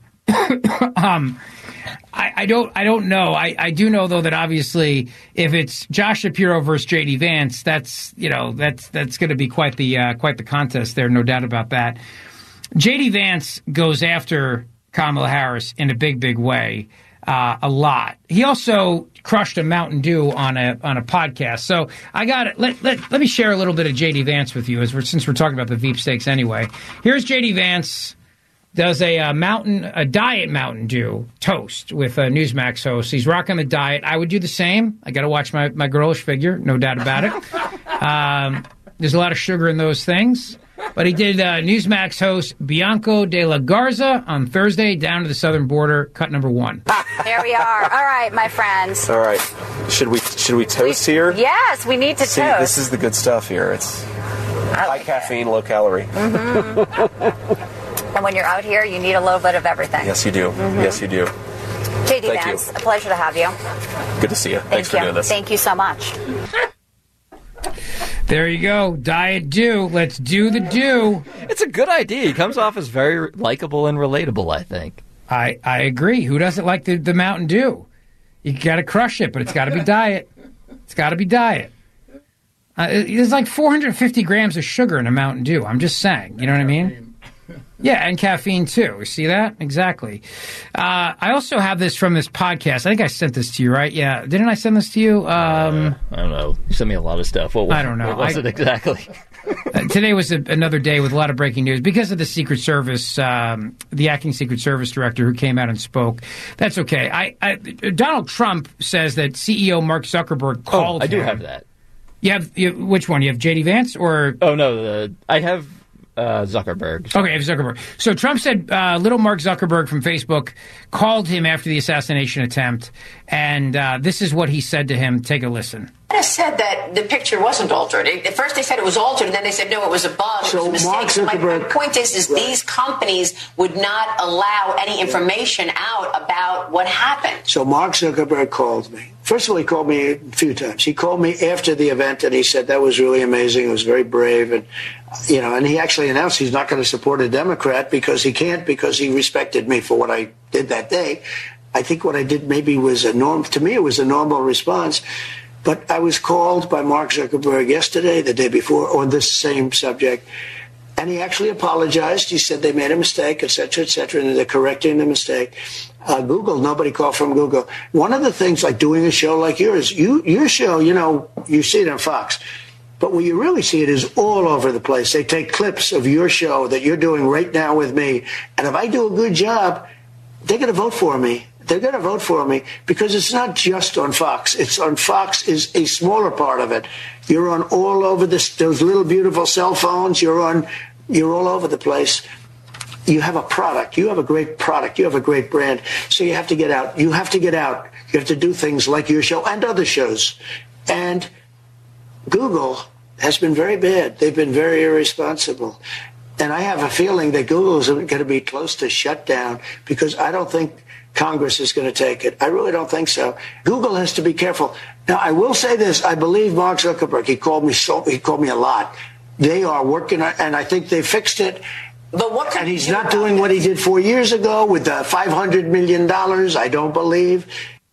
Speaker 8: I don't know. I do know though that obviously if it's Josh Shapiro versus JD Vance, that's going to be quite the contest there, no doubt about that. JD Vance goes after Kamala Harris in a big way, a lot. He also crushed a Mountain Dew on a podcast. So I got it. Let me share a little bit of JD Vance with you since we're talking about the Veep Stakes anyway. Here's JD Vance. Does a diet Mountain Dew toast with a Newsmax host. He's rocking the diet. I would do the same. I got to watch my girlish figure, no doubt about it. There's a lot of sugar in those things. But he did Newsmax host Bianco de la Garza on Thursday down to the southern border, cut number 1.
Speaker 1: There we are. All right, my friends.
Speaker 2: All right. Should we toast here?
Speaker 1: Yes, we need to
Speaker 2: toast. This is the good stuff here. It's high caffeine, low calorie.
Speaker 1: Mm-hmm. And when you're out here, you need a little bit of everything.
Speaker 2: Yes, you do. Mm-hmm. Yes, you do.
Speaker 1: JD Vance, a pleasure to have you.
Speaker 2: Good to see you. Thanks for doing this.
Speaker 1: Thank you so much.
Speaker 8: There you go. Diet Dew. Let's do the Dew.
Speaker 18: It's a good idea. He comes off as very likable and relatable, I think.
Speaker 8: I agree. Who doesn't like the Mountain Dew? You got to crush it, but it's got to be diet. It's got to be diet. There's like 450 grams of sugar in a Mountain Dew. I'm just saying. You know what I mean? Yeah, and caffeine, too. You see that? Exactly. I also have this from this podcast. I think I sent this to you, right? Yeah. Didn't I send this to you?
Speaker 18: I don't know. You sent me a lot of stuff.
Speaker 8: I don't know.
Speaker 18: What was it exactly?
Speaker 8: Today was another day with a lot of breaking news because of the Secret Service, the acting Secret Service director who came out and spoke. That's okay. Donald Trump says that CEO Mark Zuckerberg called him.
Speaker 18: I do have that.
Speaker 8: You have which one? You have JD Vance or?
Speaker 18: Oh, no. I have Zuckerberg.
Speaker 8: Okay, Zuckerberg. So Trump said little Mark Zuckerberg from Facebook called him after the assassination attempt, and this is what he said to him. Take a listen.
Speaker 21: I said that the picture wasn't altered. At first they said it was altered, and then they said, no, it was a bug.
Speaker 22: So
Speaker 21: it was a mistake. My point is these companies would not allow any information out about what happened.
Speaker 22: So Mark Zuckerberg called me. First of all, he called me a few times. He called me after the event, and he said that was really amazing. It was very brave, and and he actually announced he's not going to support a Democrat because he can't, because he respected me for what I did that day. I think what I did maybe was to me it was a normal response. But I was called by Mark Zuckerberg yesterday, the day before, on this same subject. And he actually apologized. He said they made a mistake, et cetera, and they're correcting the mistake. Google, nobody called from Google. One of the things, like doing a show like yours, your show, you see it on Fox. But where you really see it is all over the place. They take clips of your show that you're doing right now with me. And if I do a good job, they're going to vote for me. They're going to vote for me because it's not just on Fox. It's on Fox is a smaller part of it. You're on all over those little beautiful cell phones. You're all over the place. You have a product. You have a great product. You have a great brand. So you have to get out. You have to get out. You have to do things like your show and other shows. And Google has been very bad. They've been very irresponsible. And I have a feeling that Google is going to be close to shut down because I don't think Congress is going to take it. I really don't think so. Google has to be careful. Now, I will say this. I believe Mark Zuckerberg. He called me a lot. They are working, and I think they fixed it.
Speaker 21: But
Speaker 22: and he's not doing what he did 4 years ago with the $500 million, I don't believe.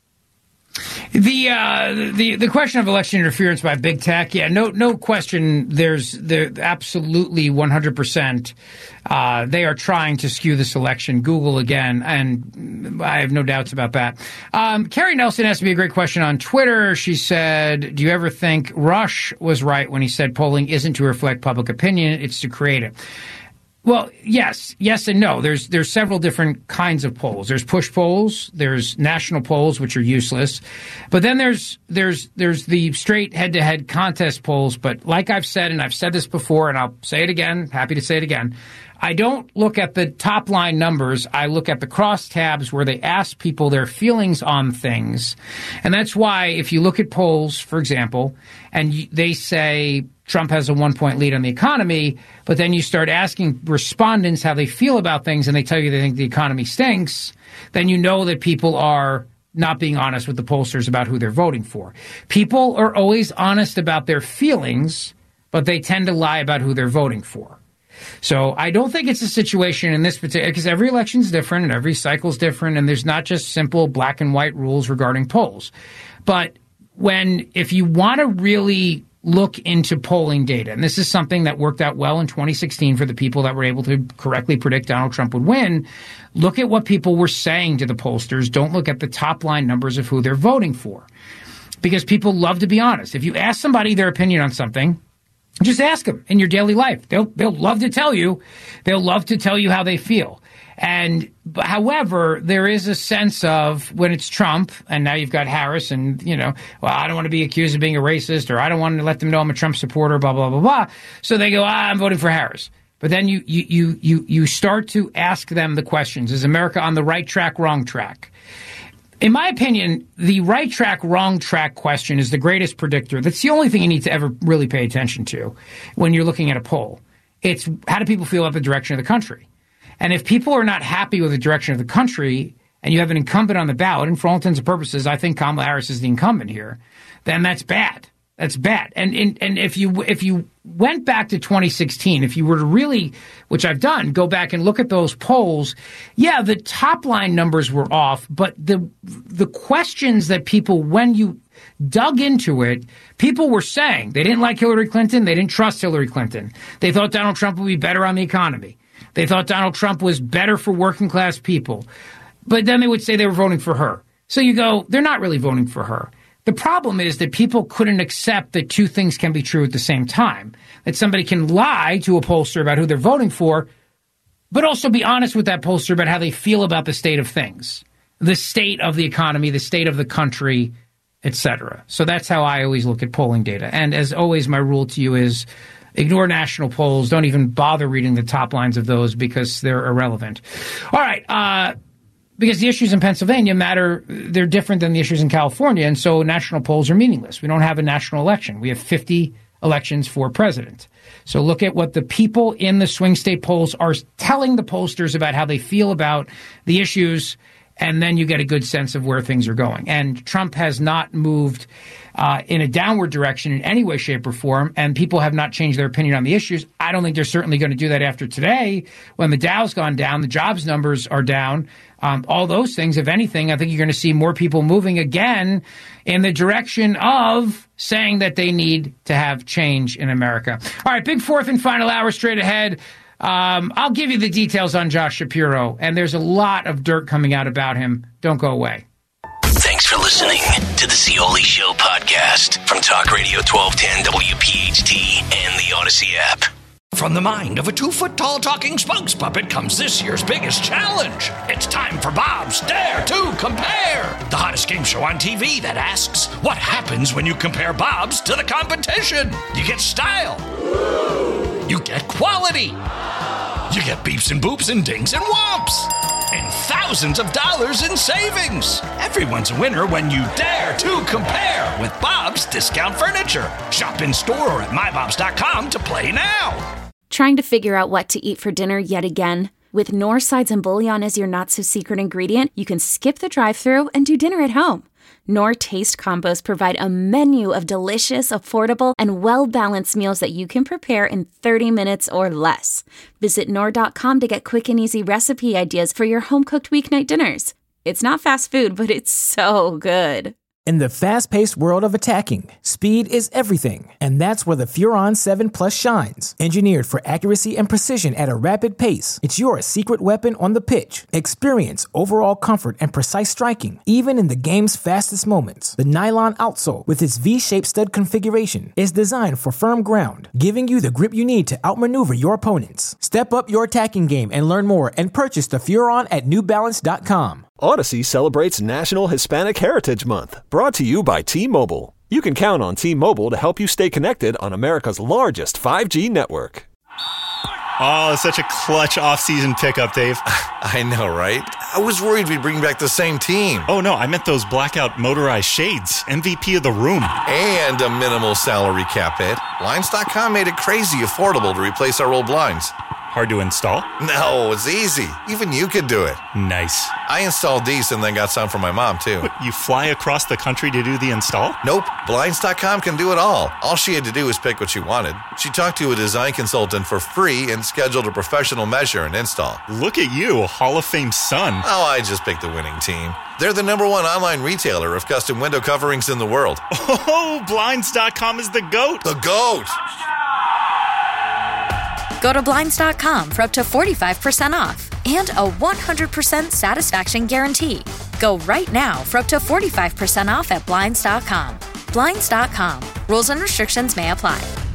Speaker 8: The question of election interference by big tech, no question. There's absolutely 100%. They are trying to skew this election. Google again, and I have no doubts about that. Carrie Nelson asked me a great question on Twitter. She said, "Do you ever think Rush was right when he said polling isn't to reflect public opinion; it's to create it?" Well, yes and no. There's several different kinds of polls. There's push polls, there's national polls, which are useless. But then there's the straight head-to-head contest polls. But like I've said, and I've said this before, and I'll say it again, happy to say it again, I don't look at the top line numbers. I look at the crosstabs where they ask people their feelings on things. And that's why if you look at polls, for example, and they say Trump has a 1-point lead on the economy, but then you start asking respondents how they feel about things and they tell you they think the economy stinks, then you know that people are not being honest with the pollsters about who they're voting for. People are always honest about their feelings, but they tend to lie about who they're voting for. So I don't think it's a situation in this particular, because every election is different and every cycle is different, and there's not just simple black and white rules regarding polls. But if you want to really look into polling data, and this is something that worked out well in 2016 for the people that were able to correctly predict Donald Trump would win, look at what people were saying to the pollsters. Don't look at the top line numbers of who they're voting for, because people love to be honest. If you ask somebody their opinion on something, just ask them in your daily life. They'll love to tell you. They'll love to tell you how they feel. However, there is a sense of when it's Trump, and now you've got Harris, and I don't want to be accused of being a racist, or I don't want to let them know I'm a Trump supporter, blah blah blah blah. So they go, I'm voting for Harris. But then you start to ask them the questions: is America on the right track, wrong track? In my opinion, the right track, wrong track question is the greatest predictor. That's the only thing you need to ever really pay attention to when you're looking at a poll. It's how do people feel about the direction of the country? And if people are not happy with the direction of the country and you have an incumbent on the ballot, and for all intents and purposes, I think Kamala Harris is the incumbent here, then that's bad. That's bad. And if you went back to 2016, if you were to really, which I've done, go back and look at those polls, yeah, the top line numbers were off, but the questions that people, when you dug into it, people were saying they didn't like Hillary Clinton, they didn't trust Hillary Clinton. They thought Donald Trump would be better on the economy. They thought Donald Trump was better for working class people. But then they would say they were voting for her. So you go, they're not really voting for her. The problem is that people couldn't accept that two things can be true at the same time. That somebody can lie to a pollster about who they're voting for, but also be honest with that pollster about how they feel about the state of things, the state of the economy, the state of the country, etc. So that's how I always look at polling data. And as always, my rule to you is ignore national polls. Don't even bother reading the top lines of those because they're irrelevant. All right. Because the issues in Pennsylvania matter. They're different than the issues in California. And so national polls are meaningless. We don't have a national election. We have 50 elections for president. So look at what the people in the swing state polls are telling the pollsters about how they feel about the issues and then you get a good sense of where things are going. And Trump has not moved in a downward direction in any way, shape, or form, and people have not changed their opinion on the issues. I don't think they're certainly going to do that after today when the Dow's gone down, the jobs numbers are down, all those things. If anything, I think you're going to see more people moving again in the direction of saying that they need to have change in America. All right, big fourth and final hour straight ahead. I'll give you the details on Josh Shapiro, and there's a lot of dirt coming out about him. Don't go away.
Speaker 7: Thanks for listening to the Scioli Show podcast from Talk Radio 1210 WPHT and the Odyssey app.
Speaker 4: From the mind of a 2-foot-tall talking spokes puppet comes this year's biggest challenge. It's time for Bob's Dare to Compare, the hottest game show on TV that asks, what happens when you compare Bob's to the competition? You get style. You get quality. You get beeps and boops and dings and whomps. And thousands of dollars in savings. Everyone's a winner when you dare to compare with Bob's Discount Furniture. Shop in store or at mybobs.com to play now.
Speaker 25: Trying to figure out what to eat for dinner yet again? With Knorr sides and bouillon as your not-so-secret ingredient, you can skip the drive-thru and do dinner at home. Knorr Taste Combos provide a menu of delicious, affordable, and well-balanced meals that you can prepare in 30 minutes or less. Visit Knorr.com to get quick and easy recipe ideas for your home-cooked weeknight dinners. It's not fast food, but it's so good.
Speaker 3: In the fast-paced world of attacking, speed is everything, and that's where the Furon 7 Plus shines. Engineered for accuracy and precision at a rapid pace, it's your secret weapon on the pitch. Experience overall comfort and precise striking, even in the game's fastest moments. The nylon outsole, with its V-shaped stud configuration, is designed for firm ground, giving you the grip you need to outmaneuver your opponents. Step up your attacking game and learn more and purchase the Furon at NewBalance.com.
Speaker 5: Odyssey celebrates National Hispanic Heritage Month, brought to you by T-Mobile. You can count on T-Mobile to help you stay connected on America's largest 5G network.
Speaker 10: Oh, such a clutch off-season pickup, Dave.
Speaker 11: I know, right? I was worried we'd bring back the same team.
Speaker 10: Oh, no, I meant those blackout motorized shades. MVP of the room.
Speaker 11: And a minimal salary cap hit. Blinds.com made it crazy affordable to replace our old blinds.
Speaker 10: Hard to install?
Speaker 11: No, it's easy. Even you could do it.
Speaker 10: Nice.
Speaker 11: I installed these and then got some for my mom, too.
Speaker 10: What, you fly across the country to do the install?
Speaker 11: Nope. Blinds.com can do it all. All she had to do was pick what she wanted. She talked to a design consultant for free and scheduled a professional measure and install.
Speaker 10: Look at you, Hall of Fame son.
Speaker 11: Oh, I just picked the winning team. They're the #1 online retailer of custom window coverings in the world.
Speaker 10: Oh, Blinds.com is the GOAT.
Speaker 11: The GOAT!
Speaker 19: Go to Blinds.com for up to 45% off and a 100% satisfaction guarantee. Go right now for up to 45% off at Blinds.com. Blinds.com. Rules and restrictions may apply.